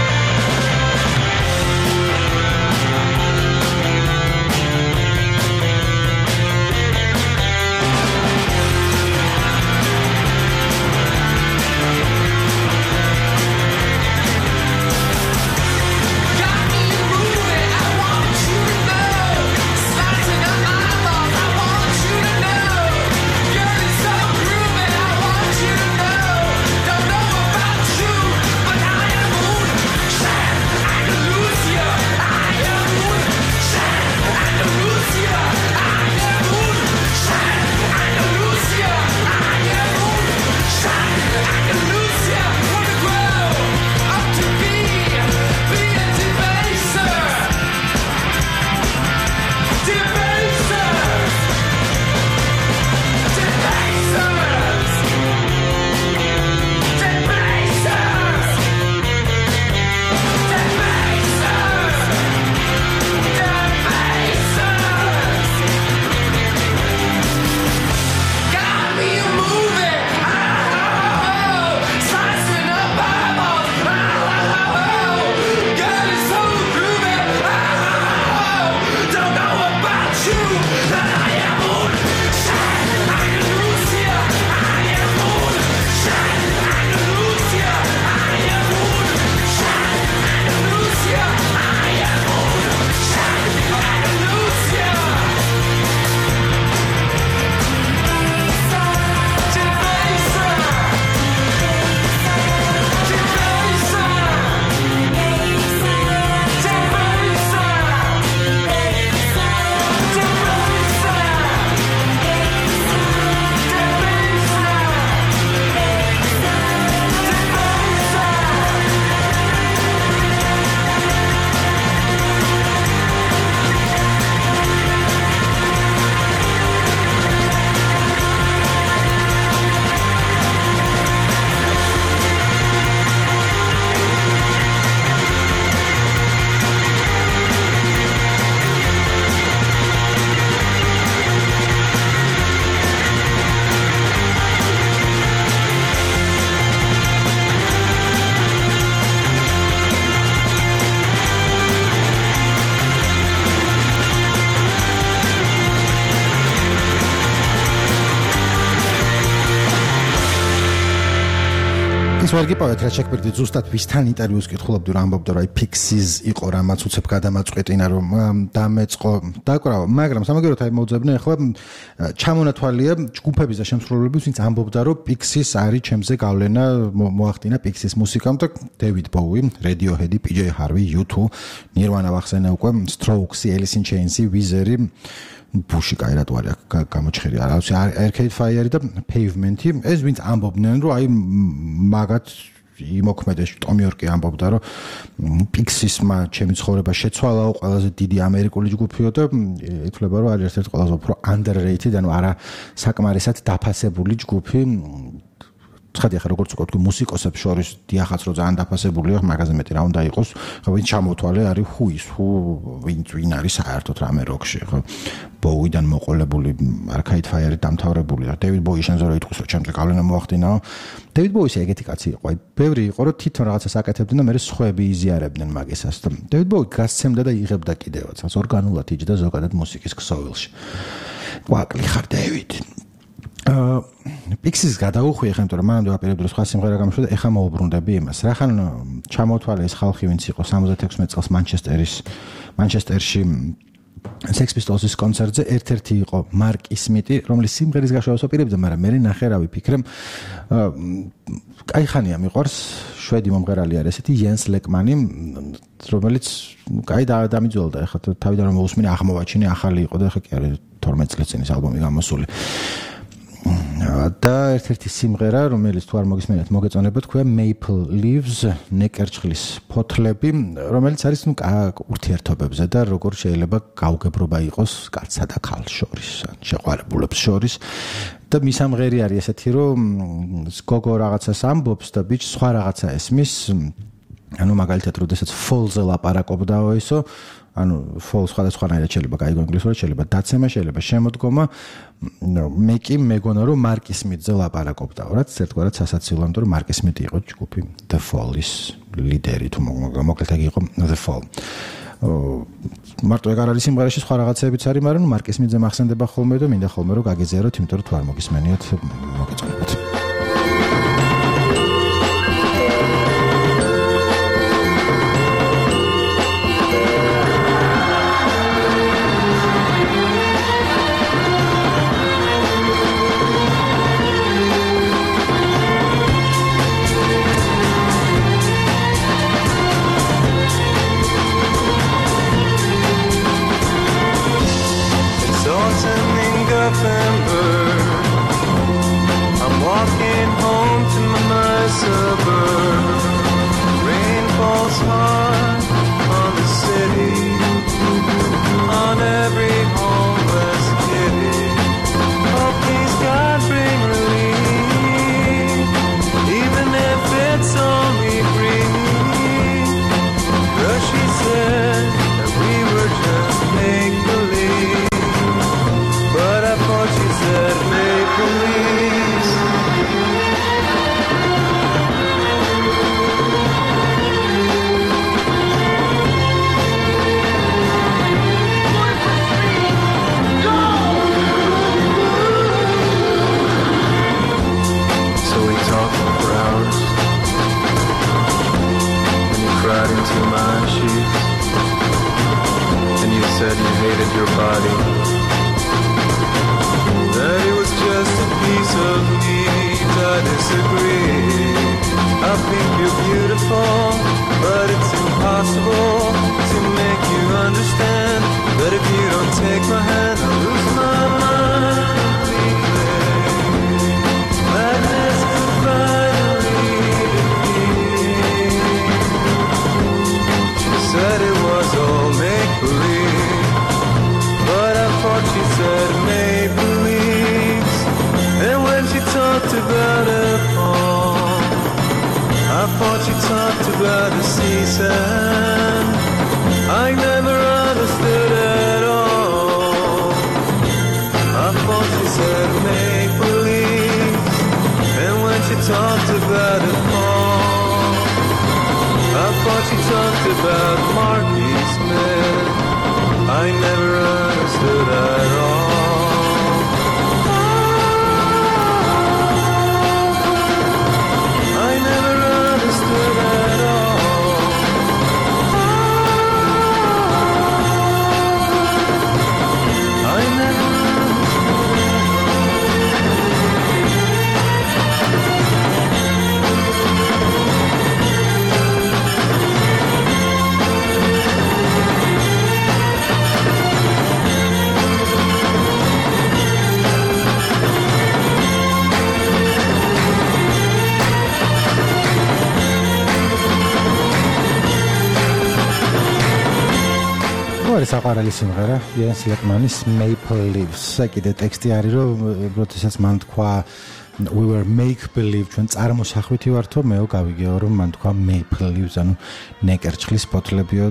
ის ვერ გიპოვეთ რა შეგვიძლია ზუსტად ვისთან ინტერვიუს კითხულობდი რომ ამბობდა რომ აი Pixies იყო რამაც უცებ გადამაწყვეტინა რომ დამეწყო დაკრავა მაგრამ სამაგეროთ აი მოძებნე ახლა ჩამონათვალია ჯგუფების და შემსრულებლების ვინც ამბობდა რომ Pixies არის ჩემზე გავლენა მოახდინა Pixies მუსიკამ და David Bowie, Radiohead, PJ Harvey, U2, Nirvana ვახსენე უკვე Strokes, Alice in Chains, Weezer ბუში კაი რატო არის გამოჩხერი არა Arcade Fire და Pavement ეს ვინც ამბობდნენ რომ აი მაგათ იმოქმედეს ტომი ორკი ამბობდა რომ Pixies-მა ჩემი ცხოვრება შეცვალაო ყველაზე დიდი ამერიკული ჯგუფიო და ითვლება რომ არის ერთ-ერთი ყველაზე უფრო underrated ანუ არა საკმარისად დაფასებული ჯგუფი ცხადია ხა როგორც ვთქვი მუსიკოსებს შორის დიახაც რომ ძალიან დაფასებულია მაგაზე მეტი რა უნდა იყოს ხო ვინ ჩამოთვალე არის ვინ არის საერთოდ რამე როკში ხო Bowie-დან მოყოლებული Arcade Fire-ით დამთავრებული David Bowie შენზე რომ იტყვის რომ ჩემზე გავლენა მოახდინაო David Bowie-ს ეგეთი კაცი იყო აი ბევრი იყო რომ თვითონ რაღაცას აკეთებდნენ და მე სხვები იზიარებდნენ მაგისას და David Bowie გასცემდა და იღებდა კიდევაც ორგანულად იჯდა ზოგადად მუსიკის ქსოვილში კვაკლი ხარ David Pixies გადაუხვია ხა იმიტომ რომ მანამდე ვაპირებდი სხვა სიმღერა გამოშვდა და ეხა მოუბრუნდები იმას. რახან ჩამოთვალე ეს ხალხი ვინც იყო 76 წელს მანჩესტერში Sex Pistols-ის კონცერტზე ერთ-ერთი იყო მარკ ისმიტი, რომელიც სიმღერის გაშვებას ვაპირებდა, მაგრამ მე ნახე რა ვიფიქრე. კაი ხანია მიყვარს შვედი მომღერალი არის ესეთი Jens Lekmani, რომელიც კაი დამიძველდა ეხა თავიდან რომ მოусმინე აღმოვაჩინე ახალი იყო და ეხა კი არის 12 წლის წინის ალბომი გამოსული. და ერთ-ერთი სიმღერა რომელიც თუ არ მოგისმენთ მოგეწონებათ ქვია Maple Leaves ნეკერჩხლის ფოთლები რომელიც არის ნუ ურთიერთობებზე და როგორ შეიძლება გაუგებრობა იყოს კაცსა და ქალს შორის შეყვარებულებს შორის და მისამღერი არის ესეთი რომ გოგო რაღაცას ამბობს და ბიჭი სხვა რაღაცა ესმის ანუ მაგალითად როდესაც Falls-ზე ლაპარაკობდაო ისო ანუ Falls სხვადასხვანაირად შეიძლება გაიგო ინგლისურად შეიძლება დაცემა შეიძლება შემოდგომა მე კი მეგონა რომ მარკ ისმიტზე ლაპარაკობდაო რაც ერთგვარად სასაცილოა იმიტომ რომ მარკ ისმიტი იყო ჯგუფი The Fall-ის ლიდერი თუ მოკლედ ეგ იყო The Fall მარტო ეგ არ არის სიმღერაში სხვა რაღაცებიც არის მაგრამ მარკ ისმიტზე მახსენდება ხოლმე და მინდა ხოლმე რომ გაგეზიაროთ იმიტომ რომ თუ არ მოგისმენიათ მოგეწონებათ I never მე საყვარელი სიმღერა იენ სლეკმანის Maple Leaves. კიდე ტექსტი არის რომ როდესაც მან თქვა we were make believe ჩვენ წარმოსახვითი ვართო მეო გავიგეო რომ მან თქვა Maple Leaves ანუ ნეკერჩხლის ფოთლებიო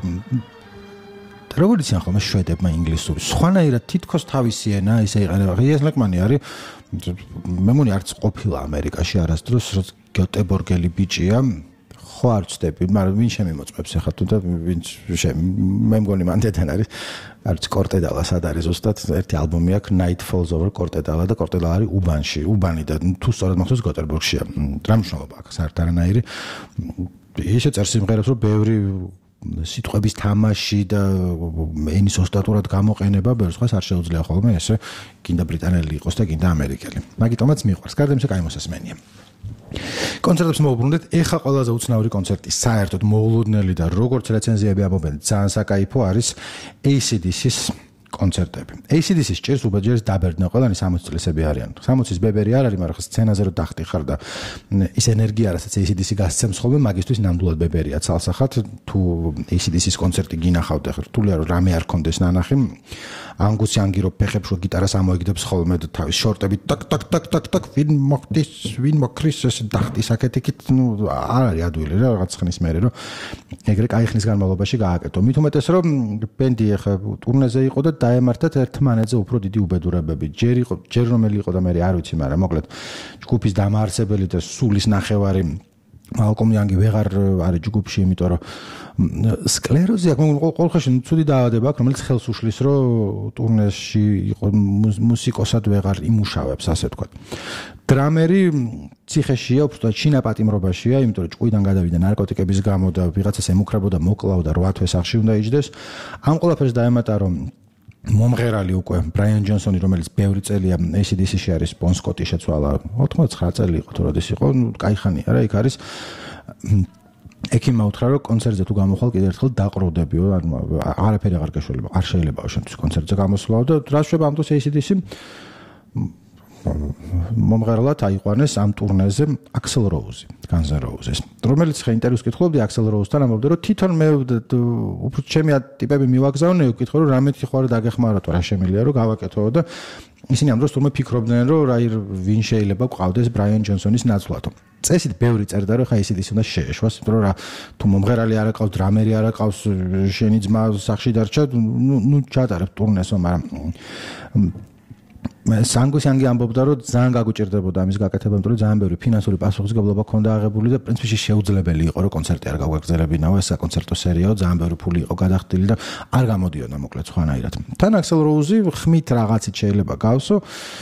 როგორ იციან ხოლმე შვედებმა ინგლისური სხვანაირად თითქოს თავისი ენა ისე იყენება იენ სლეკმანი არის მე მგონი არც ყოფილა ამერიკაში არასდროს გეტებორგელი ბიჭია ხო არ ვწდები, მაგრამ ვინ შემიმოწმებს ახლა თუ და ვინ მე მგონი მანდეთან არის არც კორტედალა სად არის ზუსტად ერთი ალბომი აქვს Night Falls Over კორტედალა და კორტედალა არის უბანი და თუ სწორად მახსოვს გეტებორგშია რა მნიშვნელობა აქვს საერთოდ არანაირი ისე წერს სიმღერებს რომ ბევრი სიტყვების თამაში და ენის ოსტატურად გამოყენება ბევრს ხას არ შეუძლია ხოლმე ესე კიდე ბრიტანელი იყოს და კიდე ამერიკელი მაგიტომაც მიყვარს გარდამსა კაი მოსასმენია კონცერტებს მოვუბრუნდეთ ეხა ყველაზე უცნაური კონცერტი საერთოდ მოულოდნელი და როგორც რეცენზიები ამბობენ ძალიან საკაიფო არის AC/DC-ის კონცერტები AC/DC-ის ჭირს უბაჯერს დაბერდნა ყველანი 60 წლისები არიან 60-ის ბებერი არ არის მაგრამ სცენაზე რო დახტიხარ და ის ენერგია რასაც AC/DC გასცემს ხოლმე მაგისთვის ნამდვილად ბებერია ცალსახად თუ AC/DC-ის კონცერტი გინახავთ ახლა რთულია რომ რამე არ კონდეს ნანახი ანგუსი ანგირო ფეხებს რო გიტარას ამოიგდებს ხოლმე და თავის შორტები ტაკ ვინ მოკრის ეს დახტის აკეთიკით ნუ არ არის ადვილი რა რაღაც ხნის მერე რომ ეგრე კაი ხნის განმავლობაში გააკეთო მით უმეტეს რომ ბენდი ახლა ტურნეზე იყო და დაემართათ ერთმანეთზე უფრო დიდი უბედურებები ჯერ რომელი იყო და მე არ ვიცი მაგრამ მოკლედ ჯგუფის დამაარსებელი და სულის ნახევარი მალკომ იანგი ვეღარ არის ჯგუფში იმიტომ რომ სკლეროზი აქვს ყოველხაში ცუდი დაავადება აქვს რომელიც ხელს უშლის რომ ტურნეში იყო მუსიკოსად ვეღარ იმუშავებს ასე თქვა დრამერი ციხეშია უფრო ჩინა პატიმრობაშია იმიტომ რომ ჭყვიდან გადავიდა ნარკოტიკების გამო და ვიღაცას ემუქრებოდა მოკლავდა 8 თვეს სახში უნდა იჯდეს ამ ყველაფერს დაემატა რომ მომღერალი უკვე ბრაიან ჯონსონი რომელიც ბევრი წელია AC/DC-ში არის ბონ სკოტი შეცვალა 89 წელი იყო თუ როდის იყო ნუ კაი ხანია რა იქ არის ეკიმ აუთხრა რომ კონცერტზე თუ გამოხვალ კიდევ ერთხელ დაყროვდებიო არაფერი აღარ გაშველება არ შეიძლება შენთვის კონცერტზე გამოსვლაო და რა შეება ამ დროს AC/DC მომღერლად აიყვანეს ამ ტურნეზე აქსელ როუზი განს როუზის რომელიც ხე ინტერვიუს კითხულობდი აქსელ როუზთან ამბობდა რომ თვითონ მე უფრო ჩემი ტიპები მივაგზავნე ვკითხო რომ რამეთი ხوار დაგეხმარა თუ რა შემიძლია რომ გავაკეთო და ისინი ამ დროს თურმე ფიქრობდნენ რომ რა ვინ შეიძლება ყავდეს ბრაიან ჯონსონის ნაცვლად წესით ბევრი წერდა რომ ხა AC/DC უნდა შეეშვას იმიტომ რომ რა თუ მომღერალი არ აკავს დრამერი არ აკავს შენი ძმა სახში დარჩა ნუ ჩატარებ ტურნესო მაგრამ სანგუსი ანგი ამბობდა რომ ძალიან გაგუჭირდებოდა ამის გაკეთება, იმიტომ რომ ძალიან ბევრი ფინანსური პასუხისმგებლობა ჰქონდა აღებული და პრინციპში შეუძლებელი იყო რომ კონცერტი არ გავაგრძელებინაო, ეს საკონცერტო სერიაო ძალიან ბევრი ფული იყო გადახდილი და არ გამოდიოდა მოკლედ სხვანაირად. თან აქსელ როუზი ხმით რაღაცით შეიძლება გავსო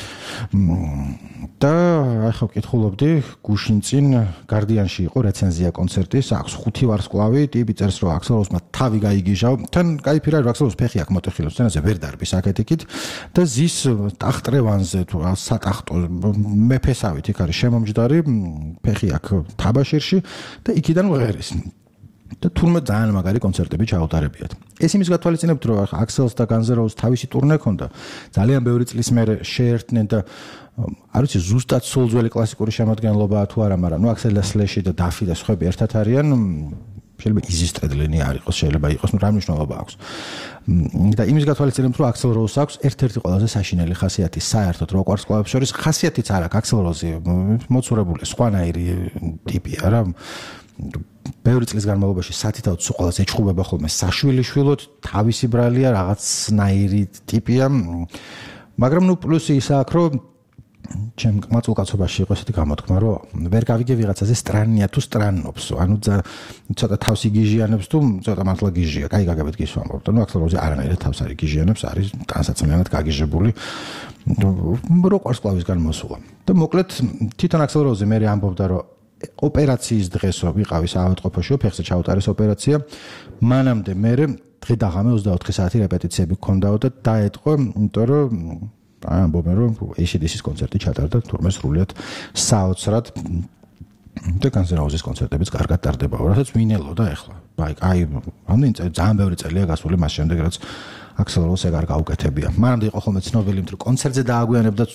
და ახლა ვკითხულობდი გუშინ წინ გარდიანში იყო რეცენზია კონცერტის, აქვს 5 ვარსკვლავი, ტიპი წერს რომ აქსელ როუზმა თავი გაიგიჟავ, თან кайფი რა აქსელ როუზ ფეხი აქვს მოტეხილი სცენაზე ვერ დარბის აკეთიკით და ზის ტახტრევანზე თუ სატახტო მეფესავით იქ არის შემომჯდარი ფეხი აქვს თაბაშირში და იქიდან ვღერის და თურმე ძალიან მაგარი კონცერტები ჩაუტარებიათ. ეს იმის გათვალისწინებთ რომ აქსელს და განზერაუს თავისი ტურნე ქონდა. ძალიან ბევრი წლის მერე შეერთდნენ და არ ვიცი ზუსტად სულძველი კლასიკური შემადგენლობაა თუ არა, მაგრამ ნუ აქსელ და სლეში და დაფი და სხვები ერთად არიან. შეიძლება იზი სტრედლენი არ იყოს, შეიძლება იყოს, რა მნიშვნელობა აქვს. და იმის გათვალისწინებთ რომ აქსელ როუზს აქვს ერთ-ერთი ყველაზე საშინელი ხასიათი საერთოდ რო კვარცხლავებს შორის ხასიათიც არ აქვს აქსელ როუზი მოცურებული სხვანაირი ტიპია რა ბევრი წლის განმავლობაში სათითაოდ სულ ყველაზე ეჩხუბება ხოლმე საშვილიშვილოდ თავისი ბრალია რაღაცნაირი ტიპია მაგრამ ნუ პლუსი ის აქვს რომ ჩემ მაწულკაცობაში იყო ესეთი გამოთქმა რომ ვერ გავიგე ვიღაცაზე სტრანია თუ სტრანობს ანუ ცოტა თავს იგიჟიანებს თუ ცოტა მართლა გიჟია კაი გაგებით გისვამობ და ნუ აქსელ როუზი არანაირად თავს არ იგიჟიანებს არის ტანსაცმლიანად გაგიჟებული რო კვარცხლავისგან მოსულა და მოკლედ თვითონ აქსელ როუზი მე ამბობდა რომ ოპერაციის დღესო ვიყავი საავადმყოფოში ფეხზე ჩაუტარეს ოპერაცია მანამდე მე დღე და ღამე 24 საათი რეპეტიციები გქონდაო და დაეთყო იმიტომ რომ ამბობენ რომ AC/DC-ის კონცერტი ჩატარდა თურმე სრულიად საოცრად და განზერაუზის კონცერტებიც კარგად ტარდებაო რასაც ვინელო და ეხლა აი ძალიან ბევრი წელია გასული მას შემდეგ რაც აქსელ როსს ეგ არ გაუკეთებია. მანამდე იყო ხოლმე ცნობილი, რომ კონცერტზე დააგვიანებდა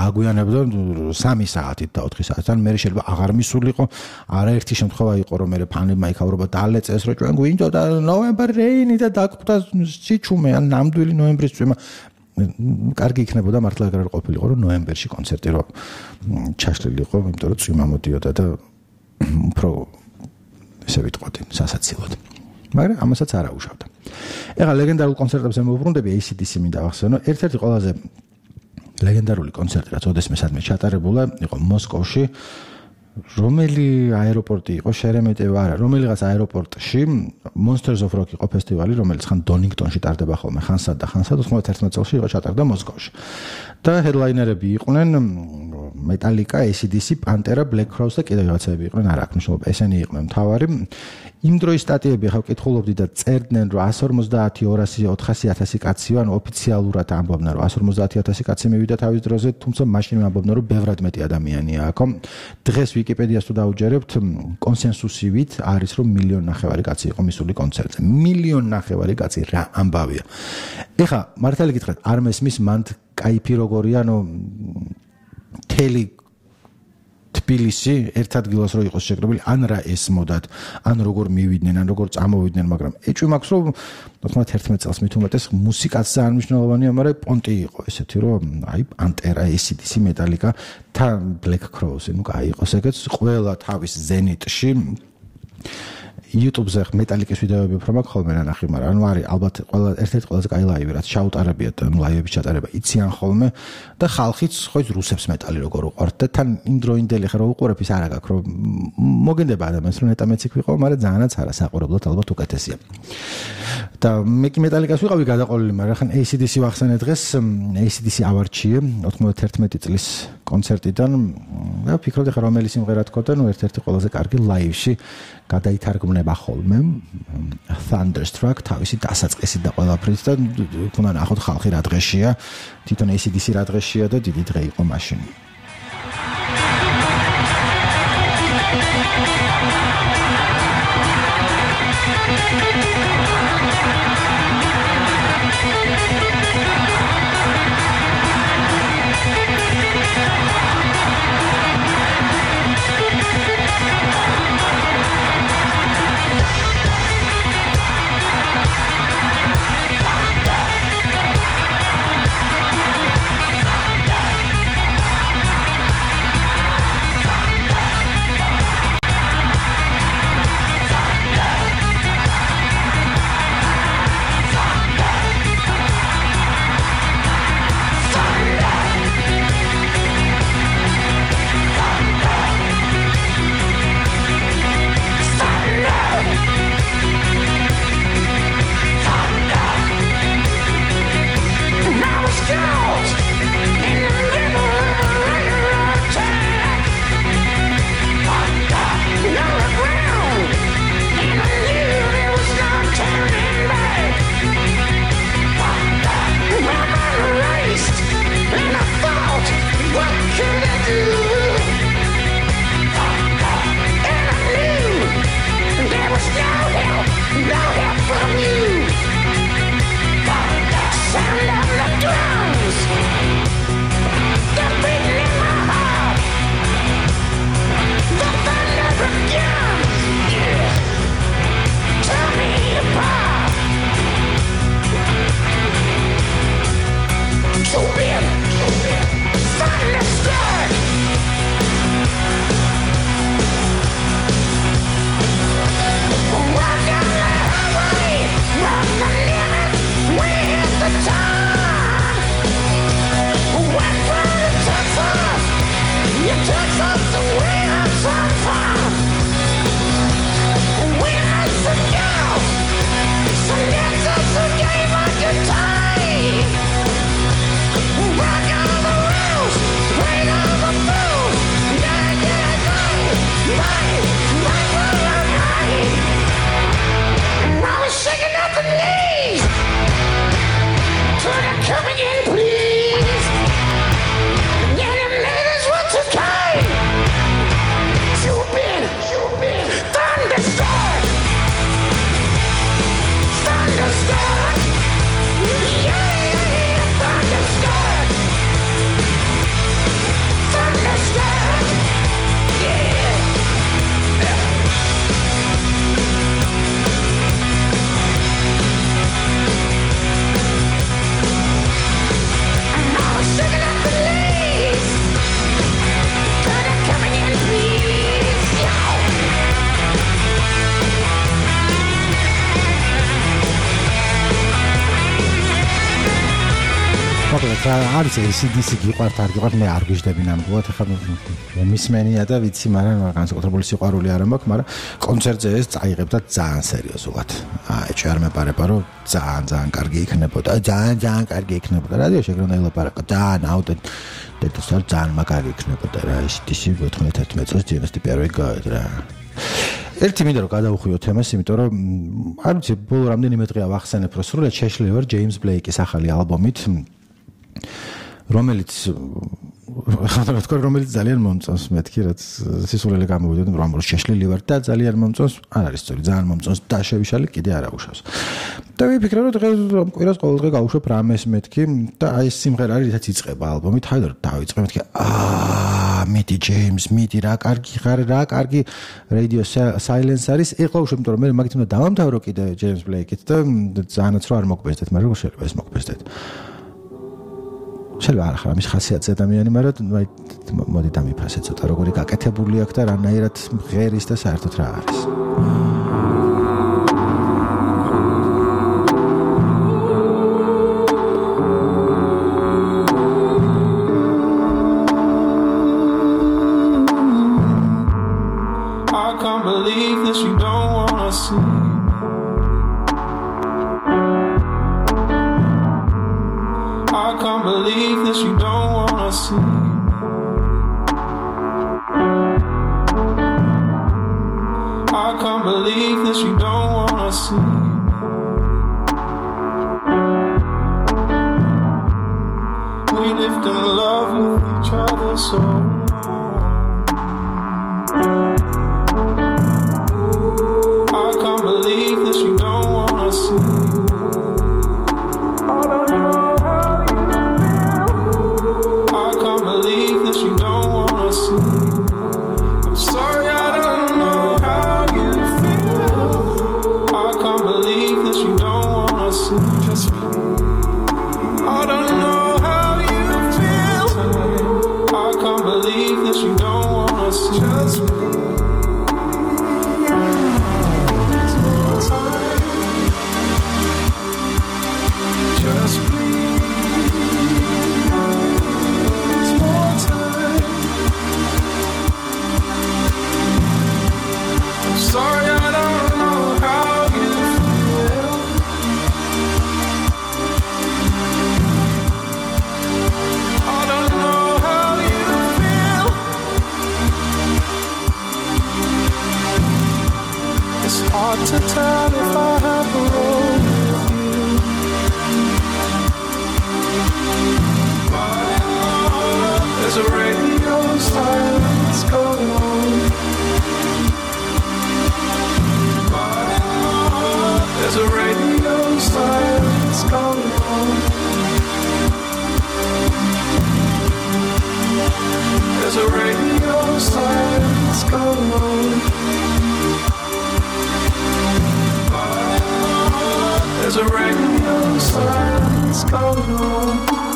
3 საათით და 4 საათთან, მე შეიძლება აღარ მისულიყო. არაერთი შემთხვევა იყო, რომ მე ფანებმა იქავრობა დაალეწეს, რომ ჩვენ გვინდოდა ნოემბერ რეინი და დაგხვდა სიჩუმე ან ნამდვილი ნოემბრის წვიმა. კარგი იქნებოდა მართლა ეგ არ ყოფილიყო, რომ ნოემბერში კონცერტი რო ჩაშლილიყო, იმიტომ რომ წვიმა მოდიოდა და უფრო ესე ვიტყოდი, სასაცილოდ. მაგრამ ამასაც არ აუშავდა. ეხლა ლეგენდარულ კონცერტებზე მოვუბრუნდები, AC/DC მინდა ვახსენო. ერთ-ერთი ყველაზე ლეგენდარული კონცერტი, რაც ოდესმე სადმე ჩატარებულა, იყო მოსკოვში. რომელი აეროპორტი იყო, შერემეტიევო არა, რომელიღაც აეროპორტში Monsters of Rock იყო ფესტივალი, რომელიც ხან დონინგტონში ტარდება ხოლმე, ხანსად და ხანსად 91 წელს იყო ჩატარდა მოსკოვში. და ჰედლაინერები იყვნენ Metallica, AC/DC, Pantera, Black Crowes და კიდევ რაღაცები იყვნენ, არ აქვს მნიშვნელობა, ესენი იყვნენ მთავარი. იმ დროის სტატიები ხავ კითხულობდი და წერდნენ, რომ 150, 200, 400,000 კაცი ან ოფიციალურად ამბობდნენ, რომ 150,000 კაცი მივიდა თავის დროზე, თუმცა მაშინ ამბობდნენ, რომ ბევრად მეტი ადამიანია აქ. დღეს ვიკიპედიას თუ დაუჯერებთ, კონსენსუსივით არის, რომ 1,5 მილიონი კაცი იყო მისული კონცერტზე. 1,5 მილიონი კაცი რა ამბავია. ეხა მართალი გითხრათ, არ მესმის მანდ кайფი როგორია, თელი თბილისი ერთ ადგილას რო იყოს შეკრებილი, ან რა ესმოდათ, ან როგორ მივიდნენ, ან როგორ წამოვიდნენ, მაგრამ ეჭვი მაქვს, რომ 91 წელს მით უმეტეს მუსიკაც ძალიან მნიშვნელოვანია, მაგრამ პონტი იყო ესეთი, რომ აი Pantera, AC/DC, Metallica და Black Crowes, გაიყოს ეგეც ყველა თავის ზენიტში. YouTube-ზე Metallica-ის ვიდეოები უფრო მაქვს ხოლმე ნანახი, მაგრამ არის ალბათ ყველა ერთ-ერთი ყველაზე კაი ლაივი, რაც ჩაუტარებიათ და ლაივების ჩატარება იციან ხოლმე და ხალხიც ხო ის რუსებს მეტალი როგორ უყვართ და თან იმ დროინდელი ხარ უყურებ ის არა გაქვს, რომ მოგენდება ადამიანს რომ ნეტა მეცი ვიყო, მაგრამ ძალიანაც არა საყურებლად ალბათ უკეთესია. და მე კი Metallica-ს ვიყავი გადაყოლილი, მაგრამ ხან AC/DC ვახსენე დღეს, AC/DC ავარჩიე 91 წლის კონცერტიდან და ვფიქრობდი ხა რომელი სიმღერა თქო და ერთ-ერთი ყველაზე კარგი ლაივში გადაითარგმნება ხოლმე Thunderstruck თავისი დასაწყისით და ყველაფრით და უნდა ნახოთ ხალხი რა დღეშია, თვითონ AC/DC რა დღეშია და დიდი დღე იყო მაშინ. მოკლედ რა არის CDC გიყვართ არ გიყვართ მე არ გიждები ნამდვილად ახლა მისმენია და ვიცი მაგრამ განსაკუთრებული სიყვარული არ მაქვს მაგრამ კონცერტზე ეს წაიღებდა ძალიან სერიოზულად აი არ მეპარება რომ ძალიან კარგი იქნებოდა ძალიან კარგი იქნებოდა რადიოში ეგრე უნდა ილაპარაკო ძალიან აუდენტურ ძალიან მაგარი იქნებოდა რა CDC 91 წელს დინასტი პირველი გავედა რა ერთი მინდა რომ გადავუხვიო თემას, იმიტომ რომ არ ვიცი, ბოლო რამდენიმე დღეა ვახსენებ, რომ სრულად შეშლილი ვარ ჯეიმს ბლეიკის ახალი ალბომით, რომელიც ძალიან მომწონს, მეთქი რაც სისულელე გამოვიდა, რომ შეშლილი ვარ და ძალიან მომწონს, არ არის სწორი, ძალიან მომწონს და შევიშალი კიდე არ აუშავს. და ვიფიქრე რომ დღეს კვირას ყოველდღე გავუშვებ რამეს მეთქი და აი ეს სიმღერა არის, რაც იწყება ალბომით, ჰაიდარ დავიწყე მეთქი მიდი ჯეიმს, მიდი რა კარგი ხარ, რა კარგი Radio Silence არის. ეხლა უშვებ, იმიტომ რომ მე მაგით უნდა დავამთავრო კიდე ჯეიმს ბლეიკით და ძალიანაც რო არ მოგბეზდეთ, მაგრამ როგორ შეიძლება ეს მოგბეზდეთ? შეიძლება არ ხარ ამის ხასიათზე ადამიანი, მაგრამ აი მოდი დამიფასე ცოტა როგორი გაკეთებული აქვს და რანაირად მღერის და საერთოდ რა არის. Believe this you don't wanna see. I can't believe this you don't wanna see. I can't believe this you don't wanna see. We lived in love with each other so believe this you don't wanna see. I don't know how you feel. I can't believe this you don't wanna see. I'm sorry I don't know how you feel. I can't believe this you don't wanna see. Just me. I don't know how you feel. I can't believe this you don't wanna see. Just me. Just please, more time. I'm sorry I don't know how you feel. I don't know how you feel. It's hard to tell if I have a role. There's a radio silence going on. There's a radio silence going on. There's a radio silence going on. There's a radio silence going on.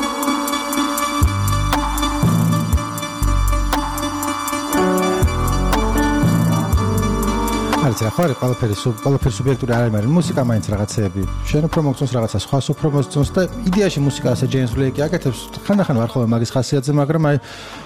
არის რა ხარ ყველაფერი სუბიექტური არ არის მაგრამ მუსიკა მაინც რაღაცეები შენ უფრო მოგწონს რაღაცა სხვას უფრო მოგწონს და იდეაში მუსიკა ასე ჯეიმს ბლეიკი აკეთებს ხანდახან ვარ ხოლმე მაგის ხასიათზე მაგრამ აი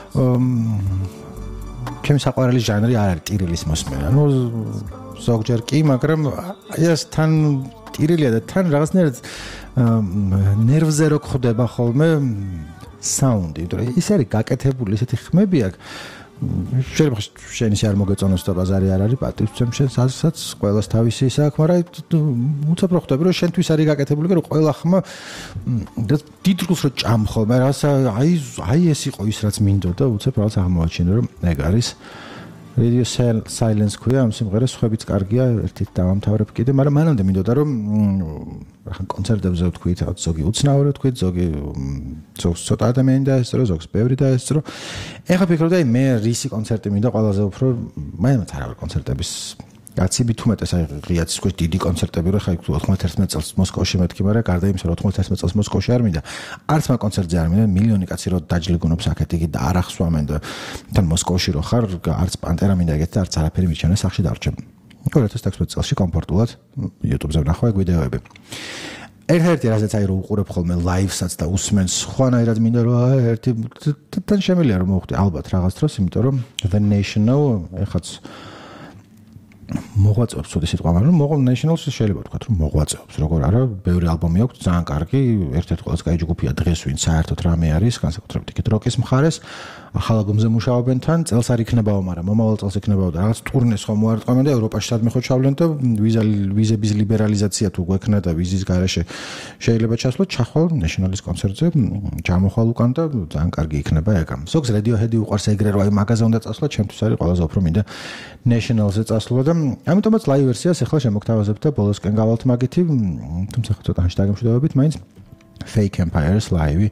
ჩემი საყვარელი ჟანრი არ არის ტირილის მოსმენა ნუ ზოგჯერ კი მაგრამ აი ეს თან ტირილია და თან რაღაცნაირად ნერვზე რო ხდება ხოლმე საუნდი იმიტომ რომ ის არის გაკეთებული ესეთი ხმები აქვს შეიძლება შენი არ მოგეწონოს და ბაზარი არ არის პატივცემ შენ სასაც ყველას თავისი ის აქვს მაგრამ უცებ რო ხვდები რომ შენთვის არის გაკეთებული რომ ყველა ხმა დიდ რგულს რო ჭამხოლმე რაცა აი ეს იყო ის რაც მინდოდა უცებ რაღაც აღმოაჩინე რომ ეგ არის Radio Silence ქვია ამ სიმღერას სხვაებიც კარგია ერთით დავამთავრებ კიდე მაგრამ მანამდე მინდოდა რომ ახლა კონცერტებზე ვთქვით ზოგი უცნაური ვთქვით ზოგი ცოტა ადამიანი დაესწრო ზოგს ბევრი დაესწრო ეხლა ფიქრობდი აი მე რისი კონცერტი მინდა ყველაზე უფრო მაინც არ არის კონცერტების კაცი თუმეტეს აი ღიაცის ქვეშ დიდი კონცერტები რო ხა 91 წელს მოსკოვში მეთქი მაგრამ გარდა იმისა რომ 91 წელს მოსკოვში არ მინდა არც მაგ კონცერტზე არ მინდა მილიონი კაცი რო დაჯლიგუნობს აქეთ იგი და არ ახსვამენ და თან მოსკოვში რო ხარ არც პანტერა მინდა ეგეთ და არც არაფერი მიჩვენე სახში დარჩემ 2016 წელს კომფორტულად YouTube-ზე ვნახვა ეგ ვიდეოები ერთ-ერთი რაზეც აი რომ უყურებ ხოლმე ლაივსაც და უსმენს სხვანაირად მინდა რომ ერთი თან შემიძლია რომ მოვხდი ალბათ რაღაც დროს, იმიტომ რომ The National ეხაც მოღვაწეობს ცუდი სიტყვა, მაგრამ National-ს შეიძლება ვთქვათ რომ მოღვაწეობს, როგორ არა, ბევრი ალბომი აქვს, ძალიან კარგი, ერთ-ერთი ყველაზე კაი ჯგუფია დღეს, ვინ საერთოდ რამე არის, განსაკუთრებით იქით როკის მხარეს, ახალ ალბომზე მუშაობენ თან, წელს არ იქნებაო, მაგრამ მომავალ წელს იქნებაო და რაღაც ტურნეს ხომ მოარტყამენ და ევროპაში სადმე ხო ჩავლენ და ვიზების ლიბერალიზაცია თუ გვექნა და ვიზის გარეშე შეიძლება ჩასვლოთ, ჩახვალ National-ის კონცერტზე, ჩამოხვალ უკან და ძალიან კარგი იქნება ეგა. ზოგს Radiohead-ი უყვარს ეგრე რომ აი მაგაზე უნდა წასვლა, ჩემთვის არის ყველაზე უფრო მინდა National-ზე წასვლა და ამიტომაც live version-ს ახლა შემოგთავაზებთ და ბოლოსკენ გავალთ მაგითი, თუმცა ცოტა ჰაშტაგებში მაინც Fake Empires live-ი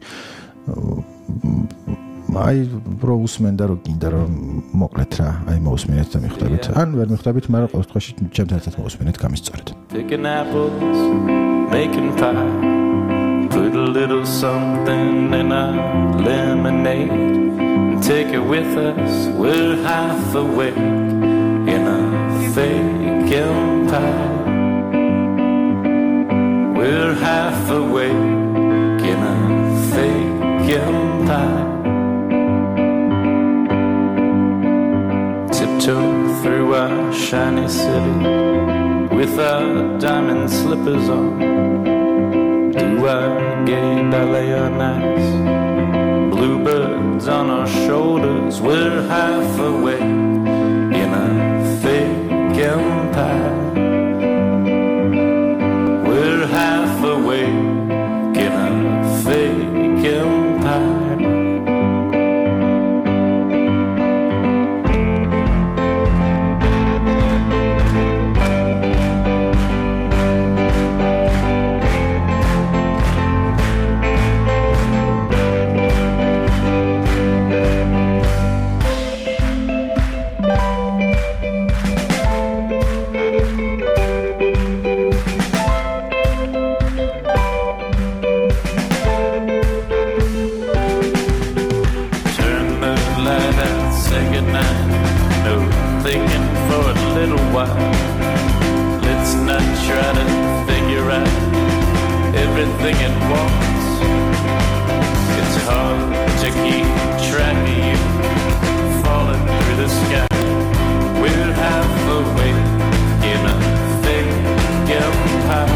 აი რო უსმენდა რომ გინდა რომ მოკლედ რა აი მოусმინეთ და მიხვდებით ან ვერ მიხვდებით მაგრამ ყოველ შემთხვევაში ჩემთან ერთად მოусმინეთ გამისწორეთ Picking apples making pie put a little something in a lemonade and take it with us we're half awake in a fake empire we're half awake in a fake empire Tiptoe through our shiny city with our diamond slippers on. Do our gay ballet on ice. Bluebirds on our shoulders. We're half awake in a fake empire. We're half awake in a fake empire. Let's not try to figure out everything at once. It's hard to keep track of you falling through the sky. We're half awake in a fake empire.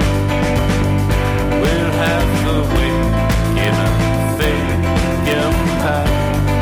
We're half awake in a fake empire.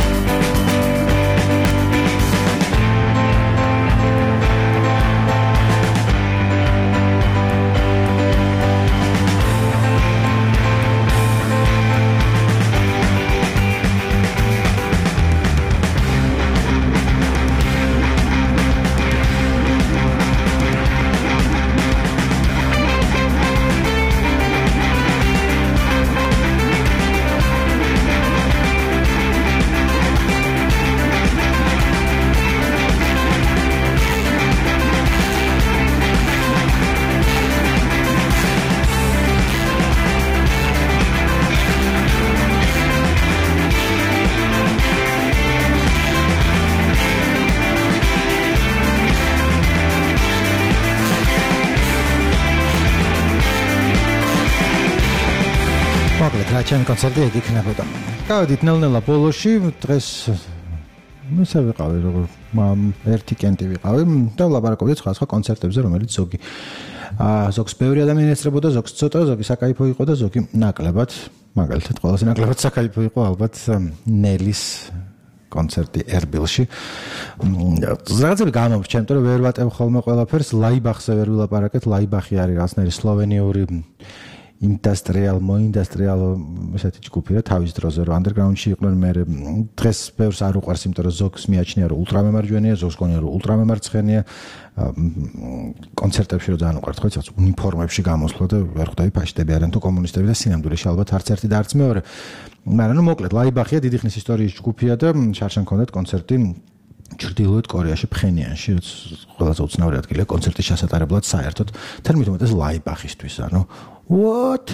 ჩემი კონცერტი ეგ იქნებოდა. გავედით ნელ-ნელა ბოლოში, დღეს ისე ვიყავი როგორ ერთი კენტი ვიყავი და ვლაპარაკობდით სხვა კონცერტებზე, რომელიც ზოგს ბევრი ადამიანი ესწრებოდა, ზოგს ცოტა, ზოგი საკაიფო იყო და ზოგი ნაკლებად, მაგალითად ყველაზე ნაკლებად საკაიფო იყო ალბათ ნელის კონცერტი ერბილში. რაღაცები გამომრჩა, იმიტომ რომ ვერ ვატევ ხოლმე ყველაფერს, ლაიბახზე ვერ ვილაპარაკეთ, ლაიბახი არის რაღაცნაირი სლოვენიური ინდუსტრიალ ესეთი ჯგუფი რა თავის დროზე რომ ანდერგრაუნდში იყვნენ მე დღეს ბევრს არ უყვარს იმიტომ რომ ზოგს მიაჩნია რომ ულტრამემარჯვენია ზოგს გონია რომ ულტრამემარცხენია კონცერტებში რომ ძალიან უყვართ ხო იცით უნიფორმებში გამოსვლა და ვერ ხვდები ფაშტები არიან თუ კომუნისტები და სინამდვილეში ალბათ არც ერთი და არც მეორე მაგრამ ნუ მოკლედ ლაიბახია დიდი ხნის ისტორიის ჯგუფია და შარშან ქონდათ კონცერტი ჩრდილოეთ კორეაში ფხენიანში ყველაზე უცნაური ადგილია კონცერტის ჩასატარებლად საერთოდ თერმით უმეტეს ლაიბახისთვის ანუ what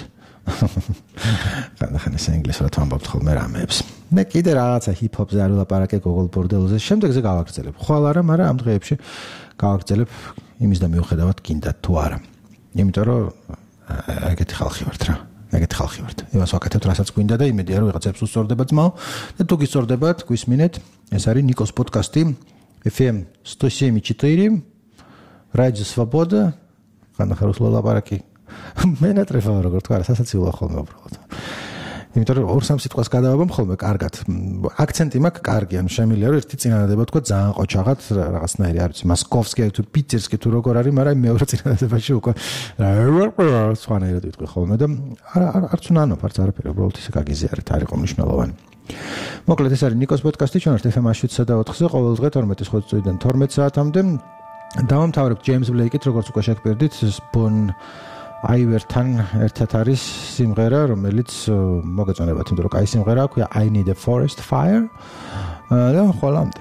ხან ეს ინგლისურად ვამბობთ ხოლმე რამეებს მე კიდე რაღაცა ჰიპ-ჰოპზე არ ვლაპარაკე გოგოლ ბორდელოზე შემდეგზე გავაგრძელებ ხვალ არა მაგრამ ამ დღეებში გავაგრძელებ იმის და მიუხედავად გინდათ თუ არა იმიტომ რომ ეგეთი ხალხი ვართ რა. ეგეთი ხალხი ვართ. იმას ვაკეთებთ, რასაც გვინდა და იმედია რომ ვიღაცებს უსწორდება ძმაო და თუ გისწორდებათ, გვისმინეთ. ეს არის ნიკოს პოდკასტი FM 107.4 Radio Svoboda. ხანდახან რუსულ ლაპარაკი მენატრეფა როგორ თქვა, სასაცილოა ხოლმე უბრალოდ. იმიტომ რომ 2-3 სიტყვას გადავაბამ ხოლმე კარგად. აქცენტი მაქვს კარგი, ანუ შემიძლია რომ ერთი წინადადება თქვა ძალიან ყოჩაღად რაღაცნაირი, არ ვიცი, მოსკოვსკი თუ პიცერსკი თუ როგორ არის, მაგრამ მეორე წინადადებაში უკვე სხვანაირად ვიტყვი ხოლმე და არც უნანო ფარც არაფერი, უბრალოდ ისე გაგიზიარეთ, არ იყო მნიშვნელოვანი. მოკლედ ეს არის ნიკოს პოდკასტი, ჩვენ ვართ FM 7-ზე და 4-ზე ყოველ დღე 12 წუთიდან 12 საათამდე. დავამთავრებთ ჯეიმს ბლეიკით, როგორც უკვე შეგპირდით, ბონ აივერთან ერთად არის სიმღერა, რომელიც მოგეწონებათ, იმიტომ რომ კაი სიმღერა აქვს, I Need a Forest Fire. და ხოლმე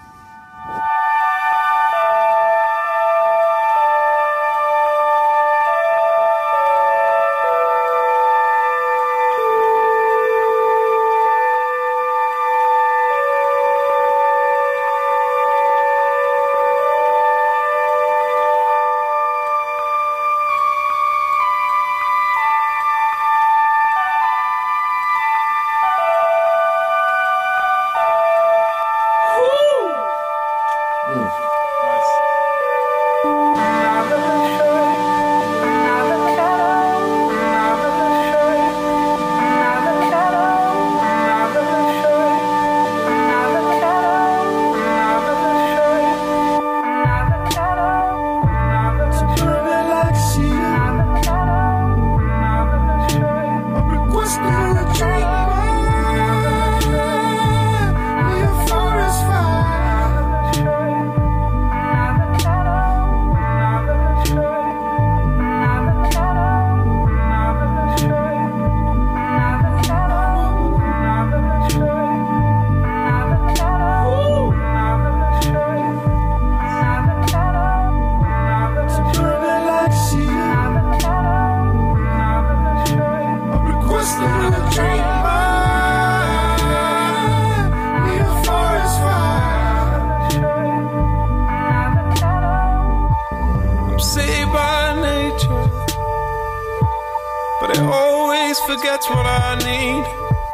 Forgets what I need.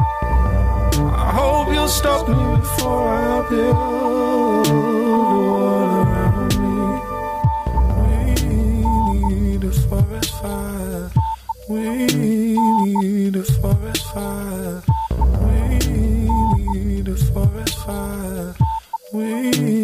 I hope you'll stop me before I build a wall around me. We need a forest fire. We need a forest fire. We need a forest fire. We